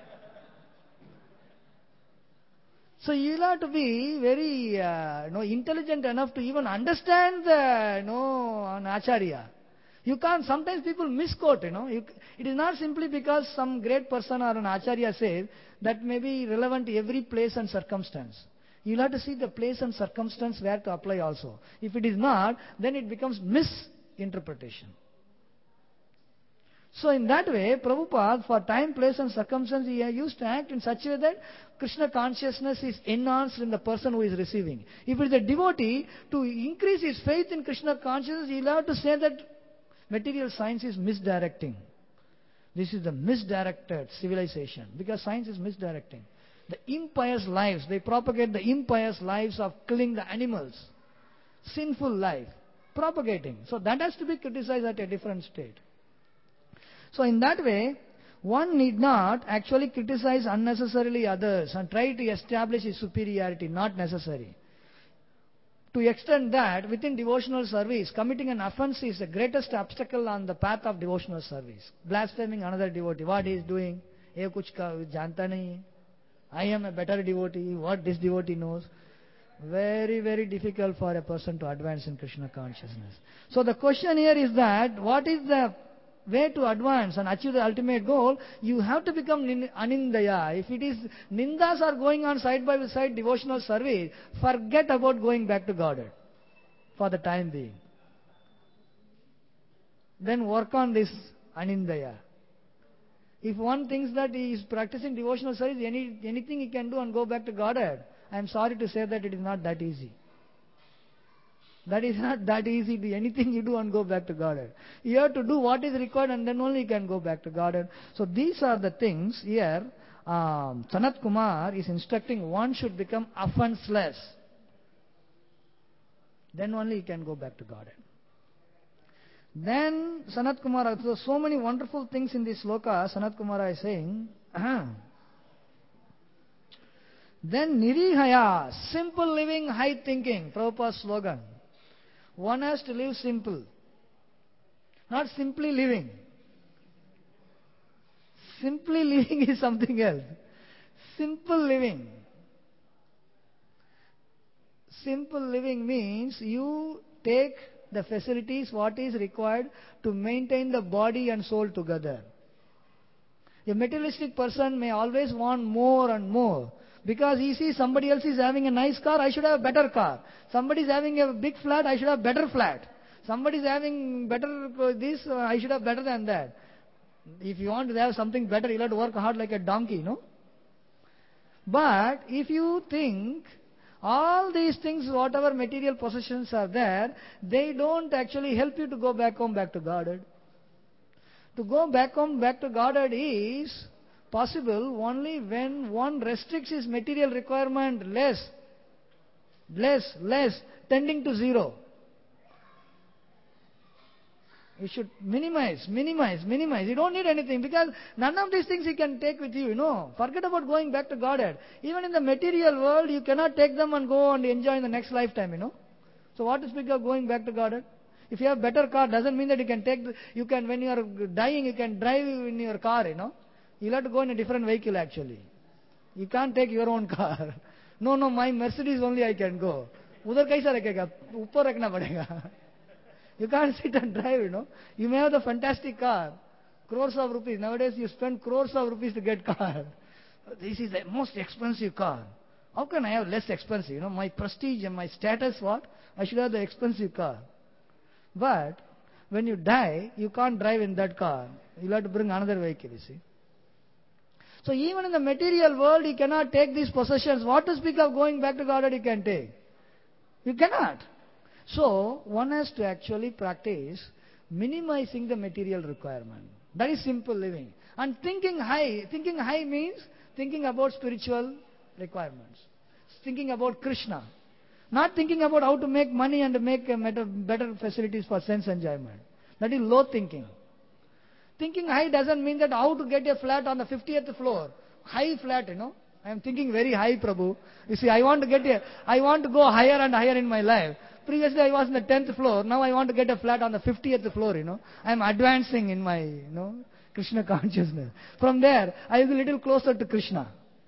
A: So you have to be very uh, you know, intelligent enough to even understand the, you know, an acharya. You can't, sometimes people misquote, you know. You, it is not simply because some great person or an acharya says that may be relevant to every place and circumstance. You'll have to see the place and circumstance where to apply also. If it is not, then it becomes misinterpretation. So in that way, Prabhupada, for time, place and circumstance, he used to act in such a way that Krishna consciousness is enhanced in the person who is receiving. If it is a devotee, to increase his faith in Krishna consciousness, he will have to say that material science is misdirecting. This is the misdirected civilization, because science is misdirecting. The impious lives, they propagate the impious lives of killing the animals. Sinful life, propagating. So that has to be criticized at a different state. So in that way, one need not actually criticize unnecessarily others and try to establish his superiority, not necessary. To extend that, within devotional service, committing an offense is the greatest obstacle on the path of devotional service. Blaspheming another devotee, what he is doing, ye kuch ka janta nahi, I am a better devotee, what this devotee knows. Very, very difficult for a person to advance in Krishna consciousness. So the question here is that, what is the way to advance and achieve the ultimate goal? You have to become anindaya. If it is nindas are going on side by side devotional service, forget about going back to Godhead for the time being. Then work on this anindaya. If one thinks that he is practicing devotional service, any, anything he can do and go back to Godhead, I am sorry to say that it is not that easy. That is not that easy. To anything you do and go back to Godhead. You have to do what is required and then only you can go back to Godhead. So these are the things here. Um, Sanat Kumar is instructing one should become offenseless. Then only you can go back to Godhead. Then Sanat Kumar, so, so many wonderful things in this sloka, Sanat Kumar is saying. Uh-huh. Then Nirihaya, simple living, high thinking, Prabhupada's slogan. One has to live simple. Not simply living. Simply living is something else. Simple living. Simple living means you take the facilities, what is required to maintain the body and soul together. A materialistic person may always want more and more. Because he sees somebody else is having a nice car, I should have a better car. Somebody is having a big flat, I should have better flat. Somebody is having better this, I should have better than that. If you want to have something better, you'll have to work hard like a donkey, no? But if you think all these things, whatever material possessions are there, they don't actually help you to go back home, back to Godhead. To go back home, back to Godhead is possible only when one restricts his material requirement less, less, less, tending to zero. You should minimize, minimize, minimize. You don't need anything because none of these things you can take with you, you know. Forget about going back to Godhead. Even in the material world, you cannot take them and go and enjoy in the next lifetime, you know. So what to speak of going back to Godhead? If you have better car, doesn't mean that you can take, the, you can, when you are dying, you can drive in your car, you know. You'll have to go in a different vehicle actually. You can't take your own car. No, no, my Mercedes only I can go. Udhar kaisa rakhega? Upar rakhna padega. You can't sit and drive, you know. You may have the fantastic car. Crores of rupees. Nowadays you spend crores of rupees to get car. This is the most expensive car. How can I have less expensive? You know, my prestige and my status, what? I should have the expensive car. But when you die, you can't drive in that car. You'll have to bring another vehicle, you see. So even in the material world, you cannot take these possessions. What to speak of going back to God that you can take? You cannot. So one has to actually practice minimizing the material requirement. That is simple living. And thinking high. Thinking high means thinking about spiritual requirements. Thinking about Krishna. Not thinking about how to make money and to make better, better facilities for sense enjoyment. That is low thinking. Thinking high doesn't mean that how to get a flat on the fiftieth floor. High flat, you know. I am thinking very high, Prabhu. You see, I want to get a, I want to go higher and higher in my life. Previously I was in the tenth floor. Now I want to get a flat on the fiftieth floor, you know. I am advancing in my, you know, Krishna consciousness. From there, I will be a little closer to Krishna.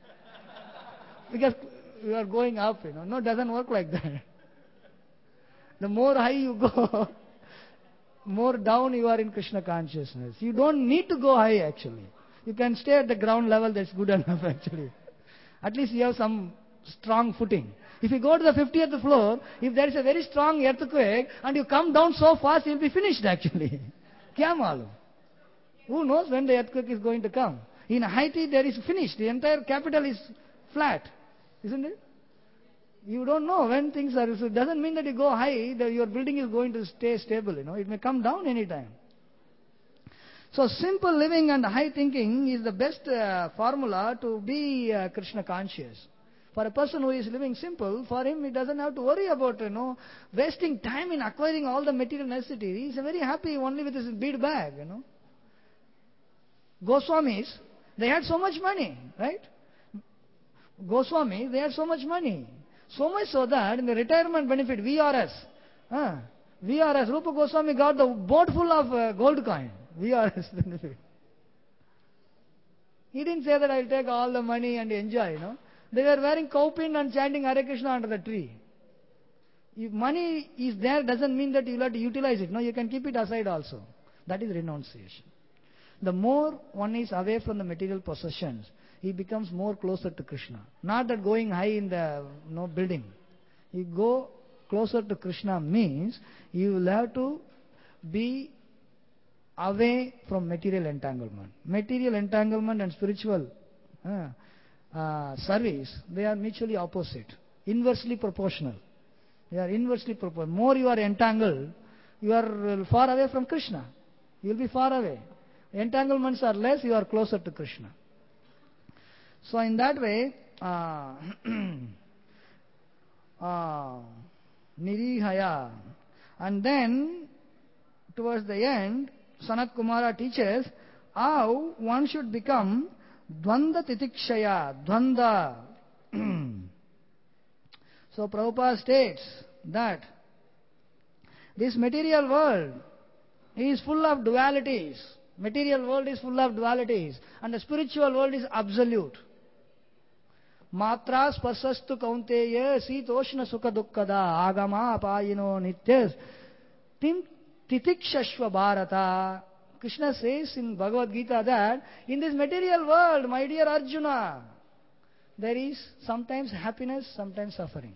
A: Because you are going up, you know. No, it doesn't work like that. The more high you go, more down you are in Krishna consciousness. You don't need to go high actually. You can stay at the ground level, that's good enough actually. At least you have some strong footing. If you go to the fiftieth floor, if there is a very strong earthquake and you come down so fast, you'll be finished actually. Kya malum? Who knows when the earthquake is going to come? In Haiti, there is finished. The entire capital is flat. Isn't it? You don't know when things are... So it doesn't mean that you go high, that your building is going to stay stable, you know. It may come down anytime. So simple living and high thinking is the best uh, formula to be uh, Krishna conscious. For a person who is living simple, for him he doesn't have to worry about, you know, wasting time in acquiring all the material necessities. He's very happy only with his bead bag, you know. Goswamis, they had so much money, right? Goswamis, they had so much money. So much so that in the retirement benefit, V R S, uh, V R S, Rupa Goswami got the boat full of uh, gold coin, V R S benefit. He didn't say that I'll take all the money and enjoy, you know. They were wearing cowpin and chanting Hare Krishna under the tree. If money is there, doesn't mean that you'll have to utilize it. No, you can keep it aside also. That is renunciation. The more one is away from the material possessions, he becomes more closer to Krishna. Not that going high in the you know, building. You go closer to Krishna means you will have to be away from material entanglement. Material entanglement and spiritual uh, uh, service, they are mutually opposite, inversely proportional. They are inversely proportional. More you are entangled, you are far away from Krishna. You will be far away. Entanglements are less, you are closer to Krishna. So in that way, uh, uh, Nirihaya. And then, towards the end, Sanat Kumara teaches how one should become Dvanda Titikshaya, Dvanda. So Prabhupada states that this material world is full of dualities. Material world is full of dualities. And the spiritual world is absolute. Matra sparsastu kaunteya sitoshna sukha dukkada agama apayino nityas tim titikshashva bharata. Krishna says in Bhagavad Gita that in this material world, my dear Arjuna, there is sometimes happiness, sometimes suffering.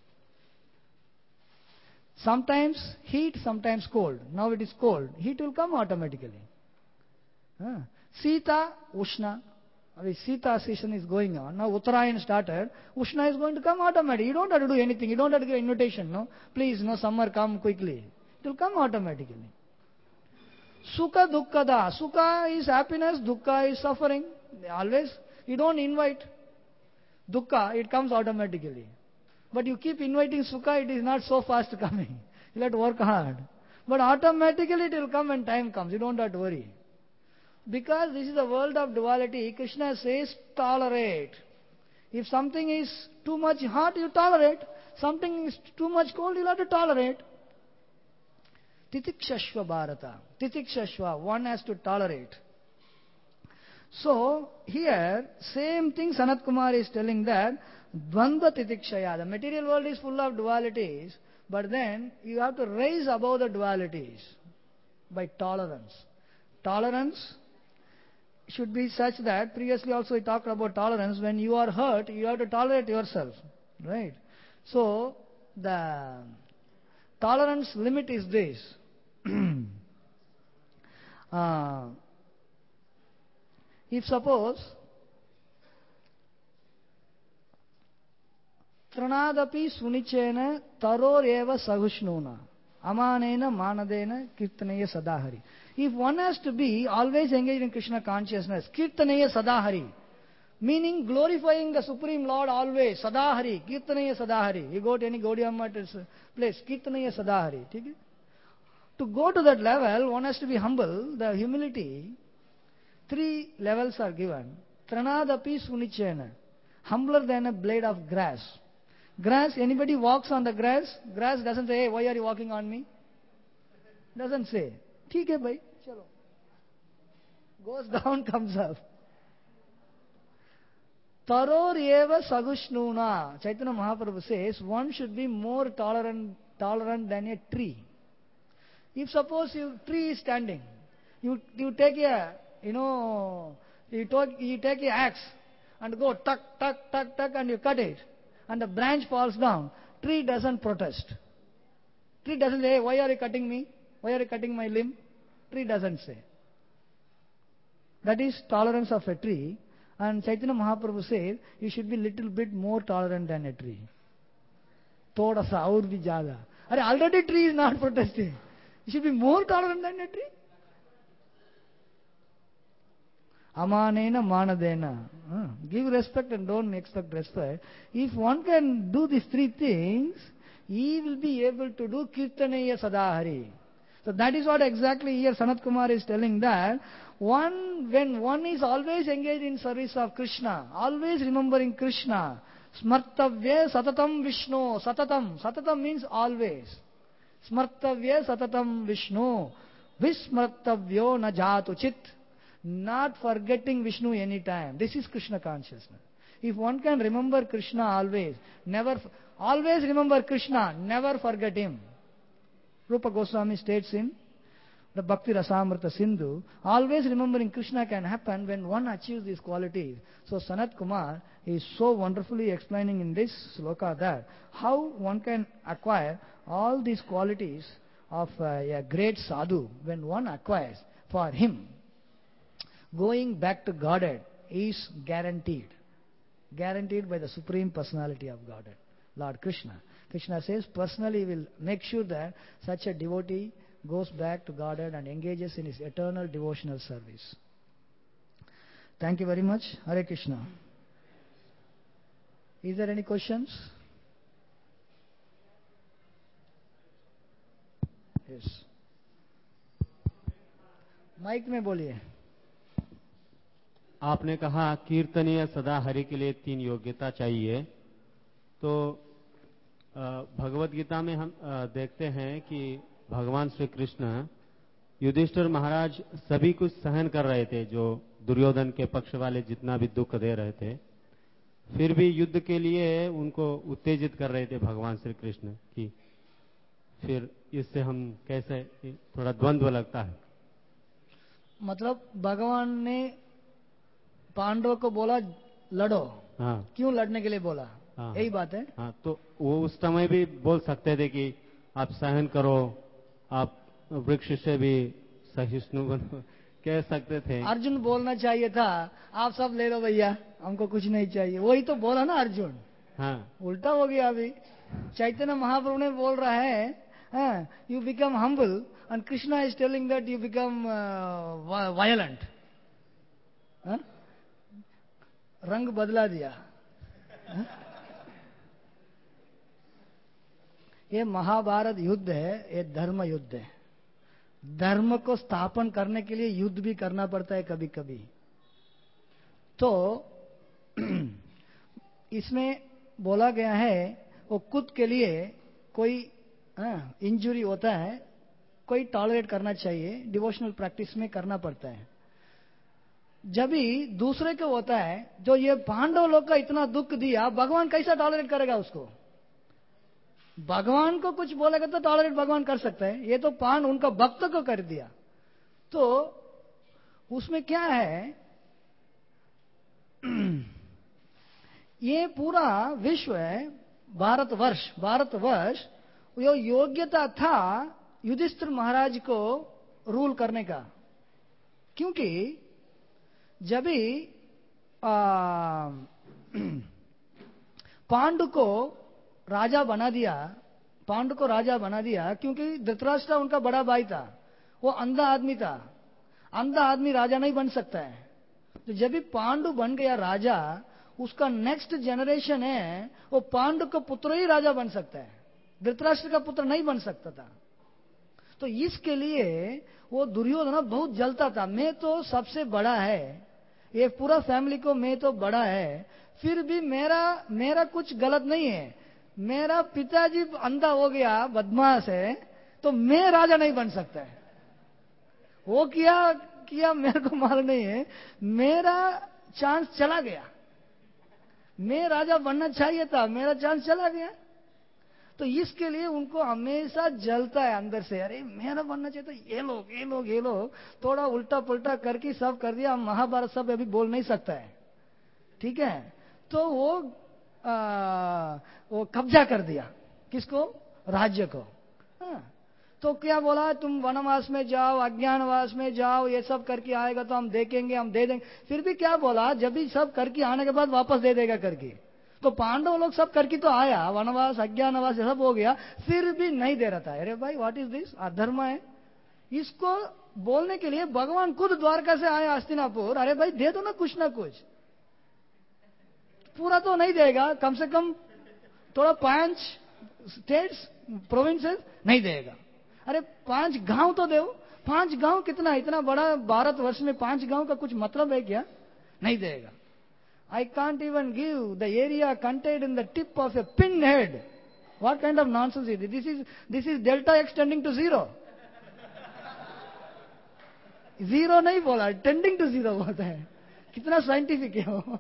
A: Sometimes heat, sometimes cold. Now it is cold. Heat will come automatically. Huh. Sita, Ushna. The Sita season is going on. Now Uttarayan started. Ushna is going to come automatically. You don't have to do anything. You don't have to give invitation. No, please, no summer, come quickly. It will come automatically. Sukha dukkada. Sukha is happiness, dukkha is suffering. always, you don't invite dukkha, it comes automatically. But you keep inviting sukha, it is not so fast coming. You have to work hard. But automatically it will come when time comes. You don't have to worry. Because this is the world of duality, Krishna says tolerate. If something is too much hot, you tolerate. Something is too much cold, you'll have to tolerate. Titikshashva Bharata. Titikshashva, one has to tolerate. So, here, same thing Sanat Kumar is telling that Dvandva Titikshaya. The material world is full of dualities, but then you have to rise above the dualities by tolerance. Tolerance should be such that, previously also we talked about tolerance, when you are hurt, you have to tolerate yourself. Right? So, the tolerance limit is this. uh, if suppose, Tranadapi Sunichena Taror Eva Sagushnuna Amanena Manadena Kirtanaya Sadahari. If one has to be always engaged in Krishna consciousness, Kirtanaya Sadahari, meaning glorifying the Supreme Lord always, Sadahari, Kirtanaya Sadahari. You go to any Gaudiya Math's place, Kirtanaya Sadahari. To go to that level, one has to be humble. The humility, three levels are given. Tranadapi Sunichena, humbler than a blade of grass. Grass, anybody walks on the grass, grass doesn't say, hey, why are you walking on me? Doesn't say. ठीक है भाई, चलो. Goes down, comes up. Taror eva sagushnuna. Chaitanya Mahaprabhu says, one should be more tolerant, tolerant than a tree. If suppose your tree is standing, you you take a, you know, you take, you take a axe and go tuck, tuck, tuck, tuck and you cut it. And the branch falls down. Tree doesn't protest. Tree doesn't say, hey, why are you cutting me? Why are you cutting my limb? Tree doesn't say. That is tolerance of a tree. And Chaitanya Mahaprabhu says, you should be little bit more tolerant than a tree. Thoda sa aur bhi jada. Already tree is not protesting. You should be more tolerant than a tree. Amanena manadena. Uh, give respect and don't expect respect. If one can do these three things, he will be able to do Kirtanaya Sadahari. So that is what exactly here Sanat Kumar is telling, that one, when one is always engaged in service of Krishna, always remembering Krishna, Smartavya Satatam Vishnu, Satatam, Satatam means always. Smartavya Satatam Vishnu, Vismartavyo na jatu chit. Not forgetting Vishnu anytime. This is Krishna consciousness. If one can remember Krishna always, never, always remember Krishna, never forget him. Rupa Goswami states in the Bhakti Rasamrita Sindhu, always remembering Krishna can happen when one achieves these qualities. So Sanat Kumar is so wonderfully explaining in this sloka that how one can acquire all these qualities of uh, a great sadhu when one acquires. For him, going back to Godhead is guaranteed. Guaranteed by the Supreme Personality of Godhead, Lord Krishna. Krishna says, personally will make sure that such a devotee goes back to Godhead and engages in his eternal devotional service. Thank you very much. Hare Krishna. Is there any questions? Yes. Mic में बोलिए.
B: आपने कहा कीर्तनीय सदा हरि के लिए तीन योग्यता चाहिए. तो भगवत गीता में हम देखते हैं कि भगवान श्री कृष्ण युधिष्ठिर महाराज सभी कुछ सहन कर रहे थे, जो दुर्योधन के पक्ष वाले जितना भी दुख दे रहे थे, फिर भी युद्ध के लिए उनको उत्तेजित कर रहे थे भगवान श्री कृष्ण की. फिर इससे हम कैसे, थोड़ा द्वंद्व लगता है.
A: मतलब भगवान ने पांडव को बोला लड़ो. हाँ. क्यों लड़ने के लिए बोला? हाँ. यही बात है.
B: हाँ, तो वो उस समय भी बोल सकते थे कि आप सहन करो, आप वृक्ष से भी सहिष्णु बनो, कह सकते थे.
A: अर्जुन बोलना चाहिए था, आप सब ले लो भैया, हमको कुछ नहीं चाहिए. वही तो बोला ना अर्जुन.
B: हाँ.
A: उल्टा हो गया अभी. चैतन्य महाप्रभु ने बोल रहा है, you become humble, and Krishna is telling that you become violent. रंग बदला दिया। ये महाभारत युद्ध है, ये धर्म युद्ध है। धर्म को स्थापन करने के लिए युद्ध भी करना पड़ता है कभी कभी। तो इसमें बोला गया है वो खुद के लिए कोई इंजुरी होता है, कोई टॉलरेट करना चाहिए, डिवोशनल प्रैक्टिस में करना पड़ता है। जब भी दूसरे को होता है, जो ये पांडव लोग का इतना दुख दिया, भगवान कैसा टॉलरेट करेगा उसको? भगवान को कुछ बोलेगा तो टॉलरेट भगवान कर सकता है, ये तो पांड उनका भक्त को कर दिया। तो उसमें क्या है, ये पूरा विश्व है, भारतवर्ष भारतवर्ष यो योग्यता था युधिष्ठिर महाराज को रूल करने का। क्योंकि जब भी पांडु को राजा बना दिया, पांडु को राजा बना दिया क्योंकि धृतराष्ट्र उनका बड़ा भाई था, वो अंधा आदमी था। अंधा आदमी राजा नहीं बन सकता है। तो जब भी पांडु बन गया राजा, उसका नेक्स्ट जनरेशन है वो पांडु का पुत्र ही राजा बन सकता है, धृतराष्ट्र का पुत्र नहीं बन सकता था। तो इसके लिए वो दुर्योधन बहुत जलता था, मैं तो सबसे बड़ा है, ये पूरा फैमिली को मैं तो बड़ा है, फिर भी मेरा मेरा कुछ गलत नहीं है, मेरा पिताजी अंधा हो गया, बदमाश है, तो मैं राजा नहीं बन सकता है। वो किया किया मेरे को मालूम नहीं है, मेरा चांस चला गया, मैं राजा बनना चाहिए था, मेरा चांस चला गया। तो इसके लिए उनको हमेशा जलता है अंदर से, अरे मेरा बनना चाहिए था, ये लोग ये लोग ये लोग थोड़ा उल्टा पुल्टा करके सब कर दिया। महाभारत सब अभी बोल नहीं सकता है, ठीक है। तो वो आ, वो कब्जा कर दिया, किसको? राज्य को। हाँ। तो क्या बोला, तुम वनवास में जाओ, अज्ञानवास में जाओ, ये सब करके आएगा तो हम देखेंगे, हम दे देंगे। फिर भी क्या बोला, जब भी सब करके आने के बाद वापस दे देगा करके। तो पांडव लोग सब करके तो आया, वनवास अज्ञानवास ये सब हो गया, फिर भी नहीं दे रहा था। अरे भाई व्हाट इज दिस, अधर्म है। इसको बोलने के लिए भगवान खुद द्वारका से आया हस्तिनापुर, अरे भाई दे दो ना कुछ ना कुछ। पूरा तो नहीं देगा, कम से कम थोड़ा पांच स्टेट्स प्रोविंसेस नहीं देगा। अरे पांच गांव तो दो। पांच गांव कितना, इतना बड़ा भारतवर्ष में पांच गांव का कुछ मतलब है क्या? नहीं देगा। I can't even give the area contained in the tip of a pinhead. What kind of nonsense is it? This is this is delta extending to zero. Zero नहीं बोला, tending to zero बोलता है। कितना scientific है वो।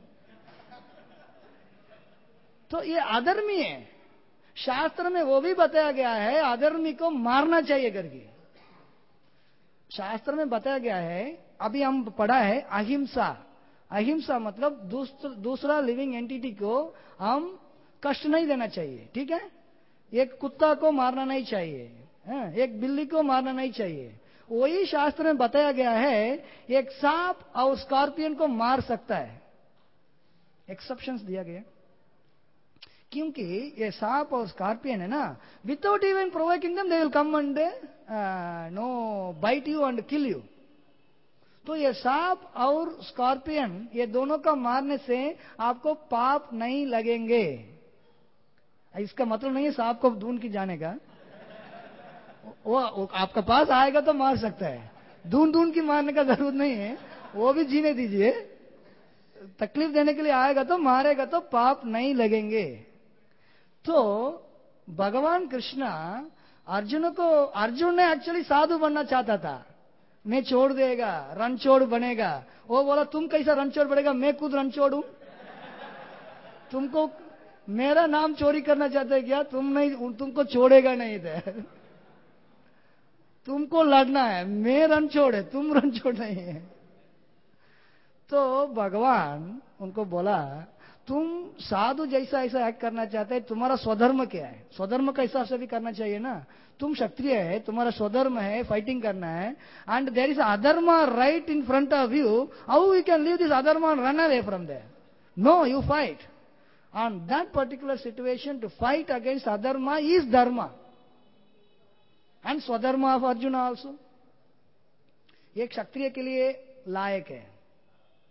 A: तो ये अधर्मी है। शास्त्र में वो भी बताया गया है, अधर्मी को मारना चाहिए करके। शास्त्र में बताया गया है, अभी हम पढ़ा है अहिंसा। अहिंसा मतलब दूसरा, दूसरा लिविंग एंटिटी को हम कष्ट नहीं देना चाहिए, ठीक है। एक कुत्ता को मारना नहीं चाहिए, एक बिल्ली को मारना नहीं चाहिए। वही शास्त्र में बताया गया है, एक सांप और स्कॉर्पियन को मार सकता है। एक्सेप्शंस दिया गया, क्योंकि ये सांप और स्कॉर्पियन है ना, without even provoking them they will come and no bite you and kill you. तो ये सांप और स्कॉर्पियन, ये दोनों का मारने से आपको पाप नहीं लगेंगे। इसका मतलब नहीं है सांप को ढूंढ के जाने का, वो, वो आपका पास आएगा तो मार सकता है, ढूंढ ढूंढ के मारने का जरूरत नहीं है। वो भी जीने दीजिए, तकलीफ देने के लिए आएगा तो मारेगा तो पाप नहीं लगेंगे। तो भगवान कृष्ण अर्जुन को, अर्जुन ने एक्चुअली साधु बनना चाहता था, मैं छोड़ देगा, रणछोड़ बनेगा। वो बोला तुम कैसा रणछोड़ बनेगा, मैं खुद रणछोड़ हूं। तुमको मेरा नाम चोरी करना चाहते हैं क्या? तुम नहीं, तुमको छोड़ेगा नहीं थे, तुमको लड़ना है, मैं रणछोड़ है, तुम रणछोड़ नहीं है। तो भगवान उनको बोला तुम साधु जैसा ऐसा एक्ट करना चाहते हैं, तुम्हारा स्वधर्म क्या है? स्वधर्म का हिसाब से भी करना चाहिए ना। तुम क्षत्रिय है, तुम्हारा स्वधर्म है, फाइटिंग करना है, एंड देयर इज अधर्म right in front of you, how you can leave this अधर्म and run away from there? No, you fight on that particular situation. To fight against अधर्म इज धर्म एंड स्वधर्म of Arjun also. ये क्षत्रिय के लिए लायक है।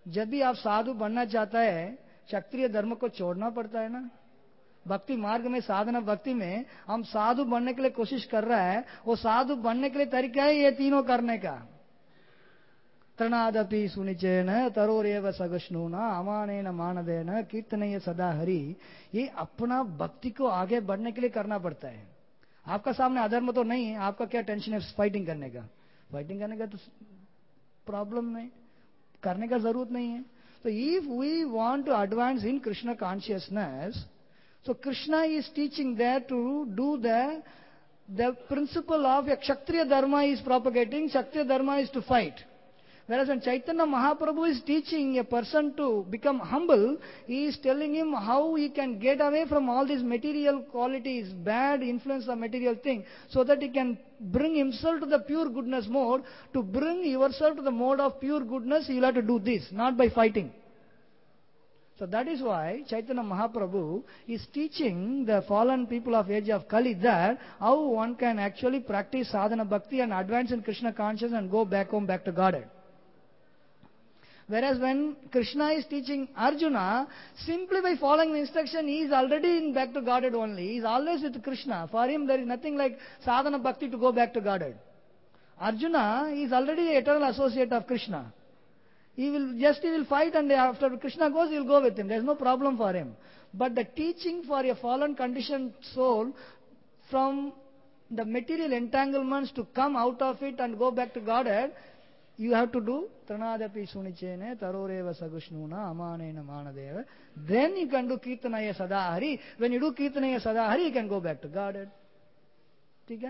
A: जब भी आप साधु बनना चाहता है क्षत्रिय धर्म को छोड़ना पड़ता है ना। भक्ति मार्ग में, साधना भक्ति में हम साधु बनने के लिए कोशिश कर रहा है, वो साधु बनने के लिए तरीका है ये तीनों करने का। तृणादपि सुनिचेन तरोरेव सगष्णुना अमानेन मानदेन कीर्तनय सदा हरि। ये अपना भक्ति को आगे बढ़ने के लिए करना पड़ता है। आपका सामने अधर्म तो नहीं है, आपका क्या टेंशन है फाइटिंग करने का? फाइटिंग करने का तो प्रॉब्लम नहीं, करने का जरूरत नहीं है। तो if we want to advance in Krishna consciousness, so Krishna is teaching there to do the the principle of a Kshatriya Dharma is propagating. Kshatriya Dharma is to fight. Whereas when Chaitanya Mahaprabhu is teaching a person to become humble, he is telling him how he can get away from all these material qualities, bad influence of material thing, so that he can bring himself to the pure goodness mode. To bring yourself to the mode of pure goodness, you will have to do this, not by fighting. So that is why Chaitanya Mahaprabhu is teaching the fallen people of age of Kali that how one can actually practice sadhana bhakti and advance in Krishna consciousness and go back home, back to Godhead. Whereas when Krishna is teaching Arjuna, simply by following the instruction, he is already in back to Godhead only. He is always with Krishna. For him, there is nothing like sadhana bhakti to go back to Godhead. Arjuna is already an eternal associate of Krishna. He will just he will fight, and after Krishna goes, he will go with him. There is no problem for him. But the teaching for a fallen conditioned soul from the material entanglements to come out of it and go back to Godhead, you have to do Tranadapi Sunichene, Taroreva Sagushnuna, Amanena Manadeva. Then you can do Kirtanaya Sadahari. When you do Kirtanaya Sadahari, you can go back to Godhead. Okay?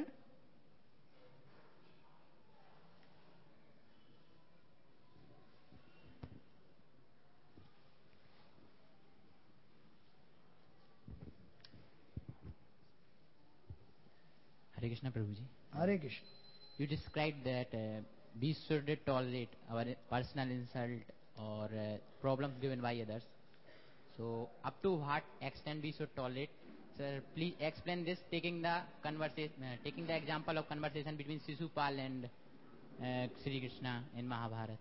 C: Hare Krishna, Prabhuji.
A: Hare Krishna.
C: You described that uh, we should tolerate our personal insult or uh, problems given by others. So, up to what extent we should tolerate? Sir, please explain this, taking the conversation, uh, taking the example of conversation between Shishupal and uh, Sri Krishna in Mahabharata.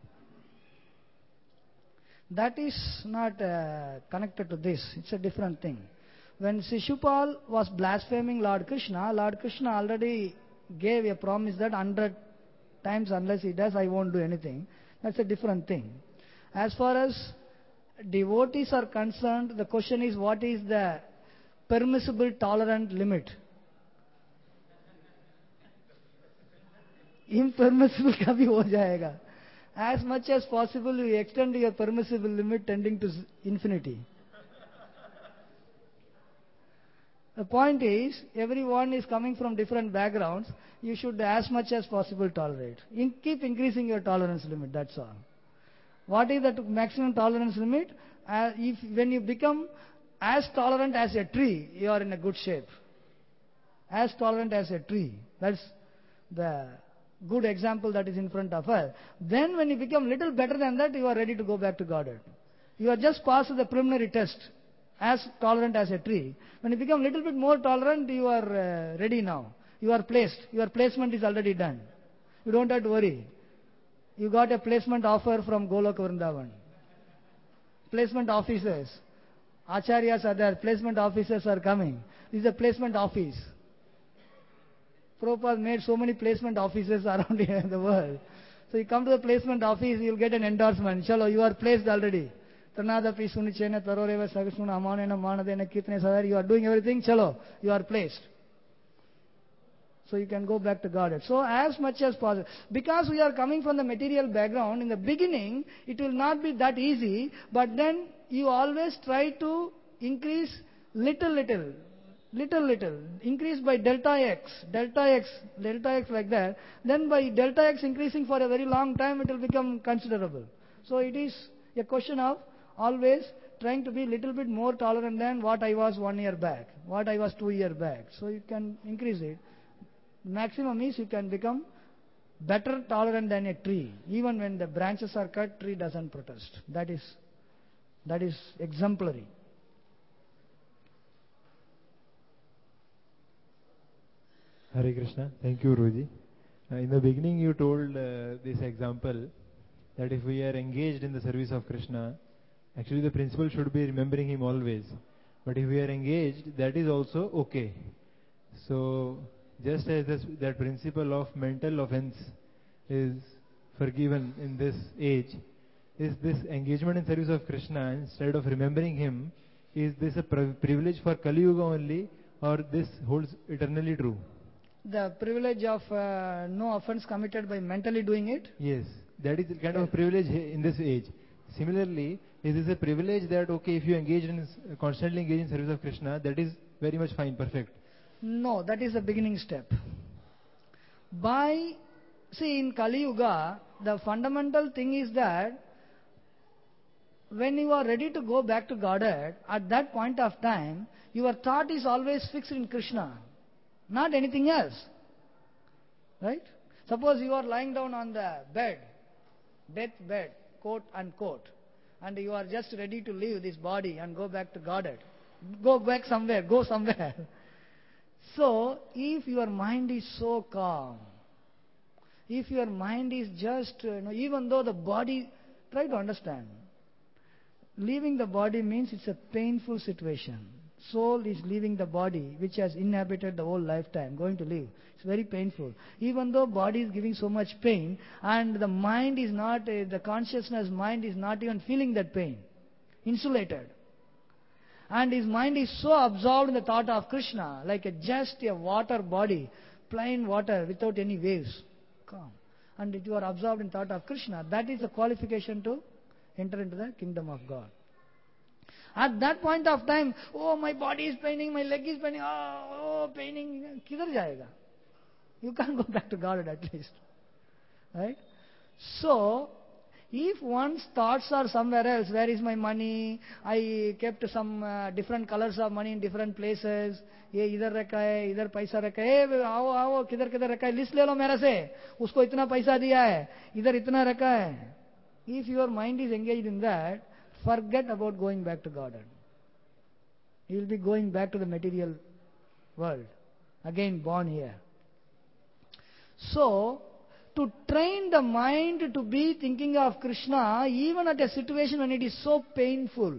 A: That is not uh, connected to this. It's a different thing. When Shishupal was blaspheming Lord Krishna, Lord Krishna already gave a promise that hundred times unless he does, I won't do anything. That's a different thing. As far as devotees are concerned, the question is what is the permissible tolerant limit? Impermissible kabhi ho jayega. As much as possible you extend your permissible limit tending to infinity. The point is, everyone is coming from different backgrounds. You should as much as possible tolerate. In, keep increasing your tolerance limit, that's all. What is the maximum tolerance limit? Uh, if when you become as tolerant as a tree, you are in a good shape. As tolerant as a tree. That's the good example that is in front of us. Then when you become little better than that, you are ready to go back to Godhead. You are just passed the preliminary test. As tolerant as a tree. When you become a little bit more tolerant, you are uh, ready now. You are placed. Your placement is already done. You don't have to worry. You got a placement offer from Golok Vrindavan. Placement officers. Acharyas are there. Placement officers are coming. This is a placement office. Prabhupada made so many placement offices around here in the world. So you come to the placement office, you will get an endorsement. Chalo, you are placed already. Tanadapi Sunichena Taroreva Sagasuna Amanena Manadena Kitne Sadar, you are doing everything, chalo, you are placed. So you can go back to Godhead. So as much as possible. Because we are coming from the material background, in the beginning, it will not be that easy, but then you always try to increase little, little, little, little. Increase by delta x, delta x, delta x like that. Then by delta x increasing for a very long time, it will become considerable. So it is a question of always trying to be a little bit more tolerant than what I was one year back, what I was two years back. So you can increase it. Maximum is you can become better tolerant than a tree. Even when the branches are cut, tree doesn't protest. That is, that is exemplary.
D: Hare Krishna. Thank you, Guruji. Uh, in the beginning, you told uh, this example that if we are engaged in the service of Krishna, actually the principle should be remembering him always. But if we are engaged, that is also okay. So, just as this, that principle of mental offense is forgiven in this age, is this engagement in service of Krishna, instead of remembering him, is this a privilege for Kali Yuga only, or this holds eternally true?
A: The privilege of uh, no offense committed by mentally doing it?
D: Yes, that is kind of a privilege in this age. Similarly, is this a privilege that, okay, if you engage in, constantly engage in service of Krishna, that is very much fine, perfect?
A: No, that is the beginning step. By, see, in Kali Yuga, the fundamental thing is that when you are ready to go back to Godhead, at that point of time, your thought is always fixed in Krishna, not anything else. Right? Suppose you are lying down on the bed, death bed, quote unquote, and you are just ready to leave this body and go back to Godhead. Go back somewhere, go somewhere. So, if your mind is so calm, if your mind is just, you know, even though the body, try to understand, leaving the body means it's a painful situation. Soul is leaving the body which has inhabited the whole lifetime, going to leave. It's very painful. Even though body is giving so much pain, and the mind is not, uh, the consciousness mind is not even feeling that pain. Insulated. And his mind is so absorbed in the thought of Krishna, like a, just a water body, plain water without any waves. Calm. And if you are absorbed in thought of Krishna, that is the qualification to enter into the kingdom of God. At that point of time, oh, my body is paining, my leg is paining, oh, oh paining, kidhar jayega? You can't go back to God at least. Right? So, if one's thoughts are somewhere else, where is my money? I kept some uh, different colors of money in different places. ये इधर रखा है, इधर पैसा रखा है, ए, आओ आओ किधर किधर रखा है, लिस्ट ले लो मेरे से, उसको इतना पैसा दिया है, इधर इतना रखा है. If your mind is engaged in that, forget about going back to Godhead. You will be going back to the material world, again born here. So, to train the mind to be thinking of Krishna, even at a situation when it is so painful.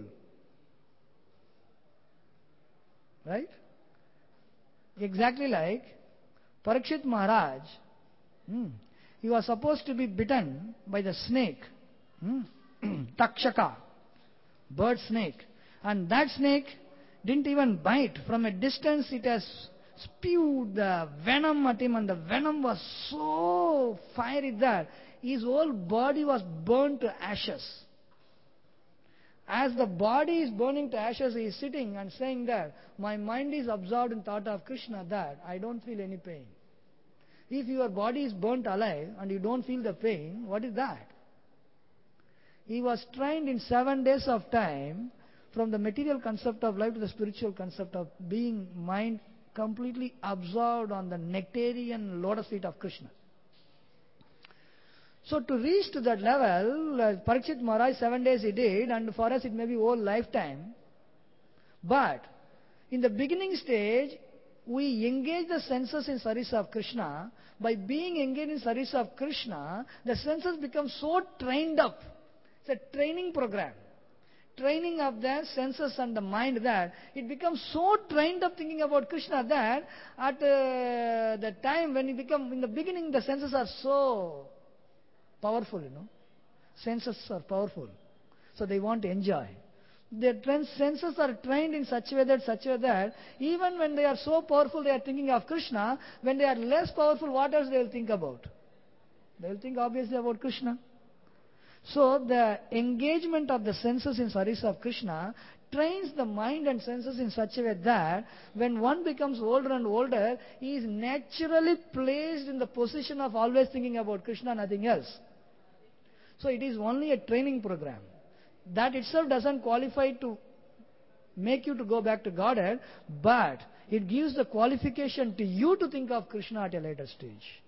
A: Right? Exactly like Parikshit Maharaj, hmm, he was supposed to be bitten by the snake, hmm, Takshaka, bird snake. And that snake didn't even bite. From a distance it has spewed the venom at him, and the venom was so fiery that his whole body was burned to ashes. As the body is burning to ashes, he is sitting and saying that, my mind is absorbed in thought of Krishna, that I don't feel any pain. If your body is burnt alive and you don't feel the pain, what is that? He was trained in seven days of time from the material concept of life to the spiritual concept of being mind completely absorbed on the nectarian lotus feet of Krishna. So to reach to that level, uh, Parikshit Maharaj, seven days he did, and for us it may be whole lifetime. But in the beginning stage, we engage the senses in service of Krishna. By being engaged in service of Krishna, the senses become so trained up. It's a training program. Training of the senses and the mind, that it becomes so trained up thinking about Krishna that at uh, the time when you become, in the beginning the senses are so powerful, you know. Senses are powerful. So they want to enjoy. Their senses are trained in such a way that, such a way that even when they are so powerful they are thinking of Krishna, when they are less powerful, what else they will think about? They will think obviously about Krishna. So the engagement of the senses in service of Krishna trains the mind and senses in such a way that when one becomes older and older, he is naturally placed in the position of always thinking about Krishna, nothing else. So it is only a training program. That itself doesn't qualify to make you to go back to Godhead, but it gives the qualification to you to think of Krishna at a later stage.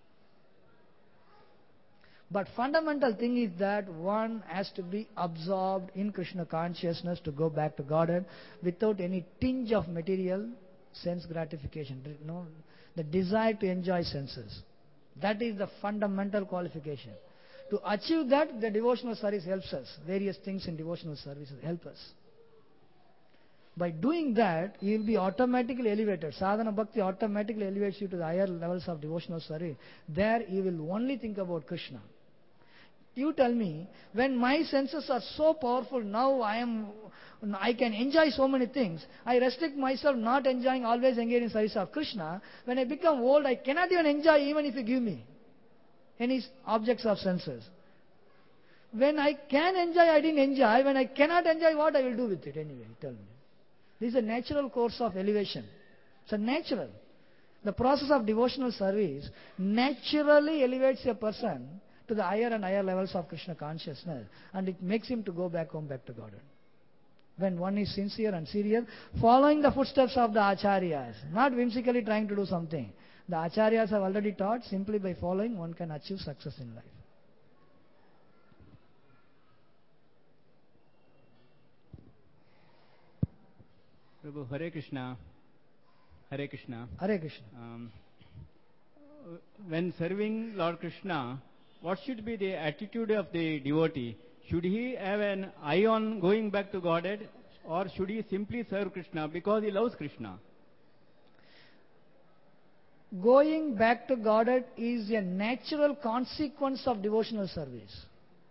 A: But fundamental thing is that one has to be absorbed in Krishna consciousness to go back to Godhead without any tinge of material sense gratification. You know, the desire to enjoy senses. That is the fundamental qualification. To achieve that, the devotional service helps us. Various things in devotional services help us. By doing that, you will be automatically elevated. Sadhana Bhakti automatically elevates you to the higher levels of devotional service. There you will only think about Krishna. You tell me, when my senses are so powerful, now I am, I can enjoy so many things. I restrict myself not enjoying, always engage in service of Krishna. When I become old, I cannot even enjoy even if you give me any objects of senses. When I can enjoy, I didn't enjoy. When I cannot enjoy, what I will do with it anyway? Tell me. This is a natural course of elevation. It's a natural. The process of devotional service naturally elevates a person to the higher and higher levels of Krishna consciousness, and it makes him to go back home, back to Godhead. When one is sincere and serious, following the footsteps of the Acharyas, not whimsically trying to do something. The Acharyas have already taught, simply by following one can achieve success in life.
E: Prabhu, Hare Krishna. Hare Krishna.
A: Hare Krishna.
E: Um, when serving Lord Krishna, what should be the attitude of the devotee? Should he have an eye on going back to Godhead, or should he simply serve Krishna because he loves Krishna?
A: Going back to Godhead is a natural consequence of devotional service.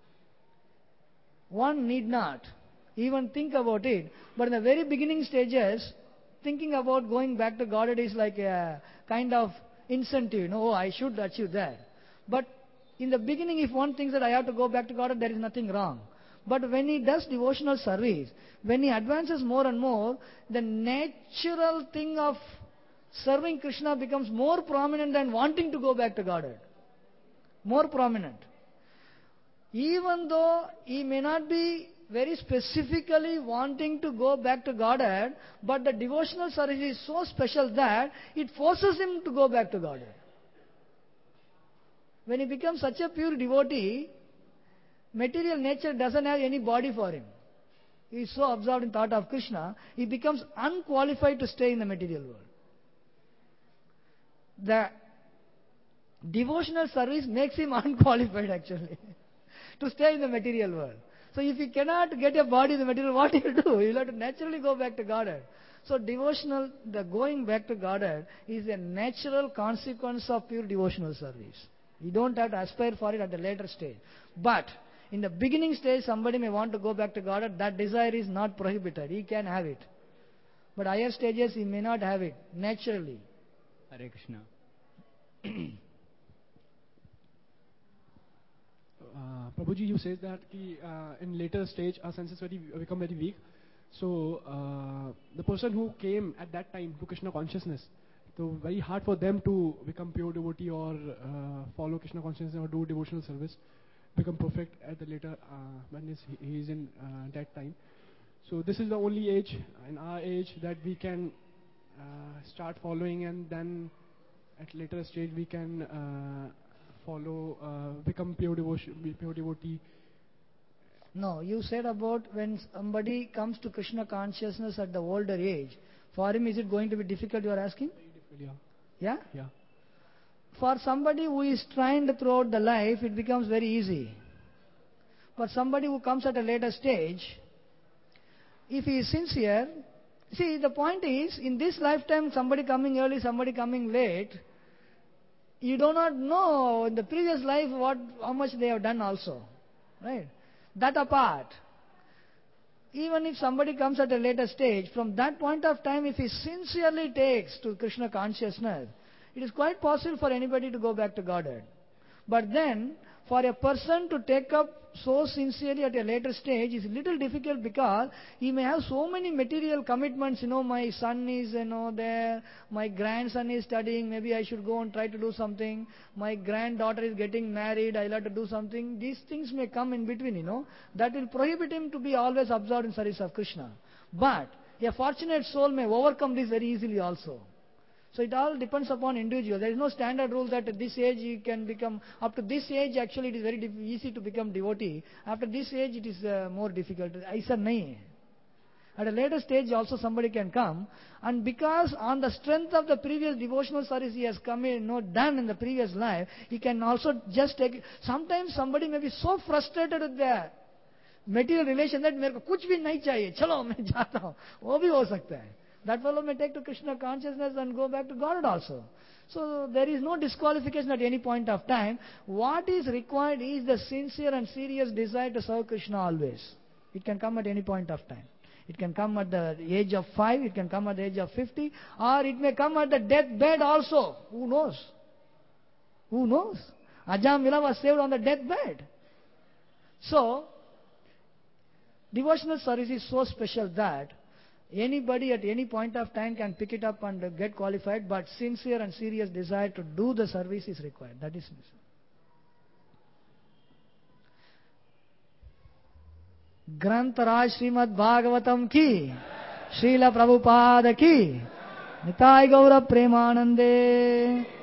A: One need not even think about it, but in the very beginning stages, thinking about going back to Godhead is like a kind of incentive. You know, oh, I should achieve that. But in the beginning, if one thinks that I have to go back to God, there is nothing wrong. But when he does devotional service, when he advances more and more, the natural thing of serving Krishna becomes more prominent than wanting to go back to Godhead. More prominent. Even though he may not be very specifically wanting to go back to Godhead, but the devotional service is so special that it forces him to go back to Godhead. When he becomes such a pure devotee, material nature doesn't have any body for him. He is so absorbed in thought of Krishna, he becomes unqualified to stay in the material world. The devotional service makes him unqualified actually to stay in the material world. So if he cannot get a body in the material, what he will do? He will have to naturally go back to Godhead. So devotional, the going back to Godhead is a natural consequence of pure devotional service. You don't have to aspire for it at a later stage. But in the beginning stage, somebody may want to go back to Godhead. That desire is not prohibited. He can have it. But higher stages, he may not have it naturally.
E: Hare Krishna.
F: Uh, Prabhuji, you said that ki, uh, in later stage our senses very become very weak. So uh, the person who came at that time to Krishna consciousness, so very hard for them to become pure devotee or uh, follow Krishna consciousness or do devotional service, become perfect at the later uh, when he's, he is in uh, that time. So this is the only age in our age that we can uh, start following, and then at later stage we can uh, follow, uh, become pure devotion, pure devotee.
A: No, you said about when somebody comes to Krishna consciousness at the older age, for him is it going to be difficult, you are asking?
F: Very difficult,
A: Yeah?
F: yeah. Yeah.
A: For somebody who is trained throughout the life, it becomes very easy. But somebody who comes at a later stage, if he is sincere, see the point is, in this lifetime somebody coming early, somebody coming late, you do not know in the previous life what how much they have done also. Right? That apart, even if somebody comes at a later stage, from that point of time, if he sincerely takes to Krishna consciousness, it is quite possible for anybody to go back to Godhead. But then, for a person to take up so sincerely at a later stage is little difficult, because he may have so many material commitments. You know, my son is, you know, there, my grandson is studying, maybe I should go and try to do something, my granddaughter is getting married, I'll have to do something. These things may come in between, you know. That will prohibit him to be always absorbed in service of Krishna. But a fortunate soul may overcome this very easily also. So it all depends upon individual. There is no standard rule that at this age you can become, up to this age actually it is very easy to become devotee. After this age it is uh, more difficult. ऐसा नहीं है. At a later stage also somebody can come, and because on the strength of the previous devotional service he has come in, no, done in the previous life, he can also just take. Sometimes somebody may be so frustrated with their material relation that मेरे को कुछ भी नहीं चाहिए, चलो मैं जाता हूँ, वो भी हो सकता है. That fellow may take to Krishna consciousness and go back to God also. So there is no disqualification at any point of time. What is required is the sincere and serious desire to serve Krishna always. It can come at any point of time. It can come at the age of five, it can come at the age of fifty, or it may come at the deathbed also. Who knows? Who knows? Ajam Mila was saved on the deathbed. So, devotional service is so special that anybody at any point of time can pick it up and get qualified, but sincere and serious desire to do the service is required. That is necessary. ग्रंथराज Shrimad Bhagavatam की, श्रील प्रभुपाद की, निताय गौर प्रेमानंदे.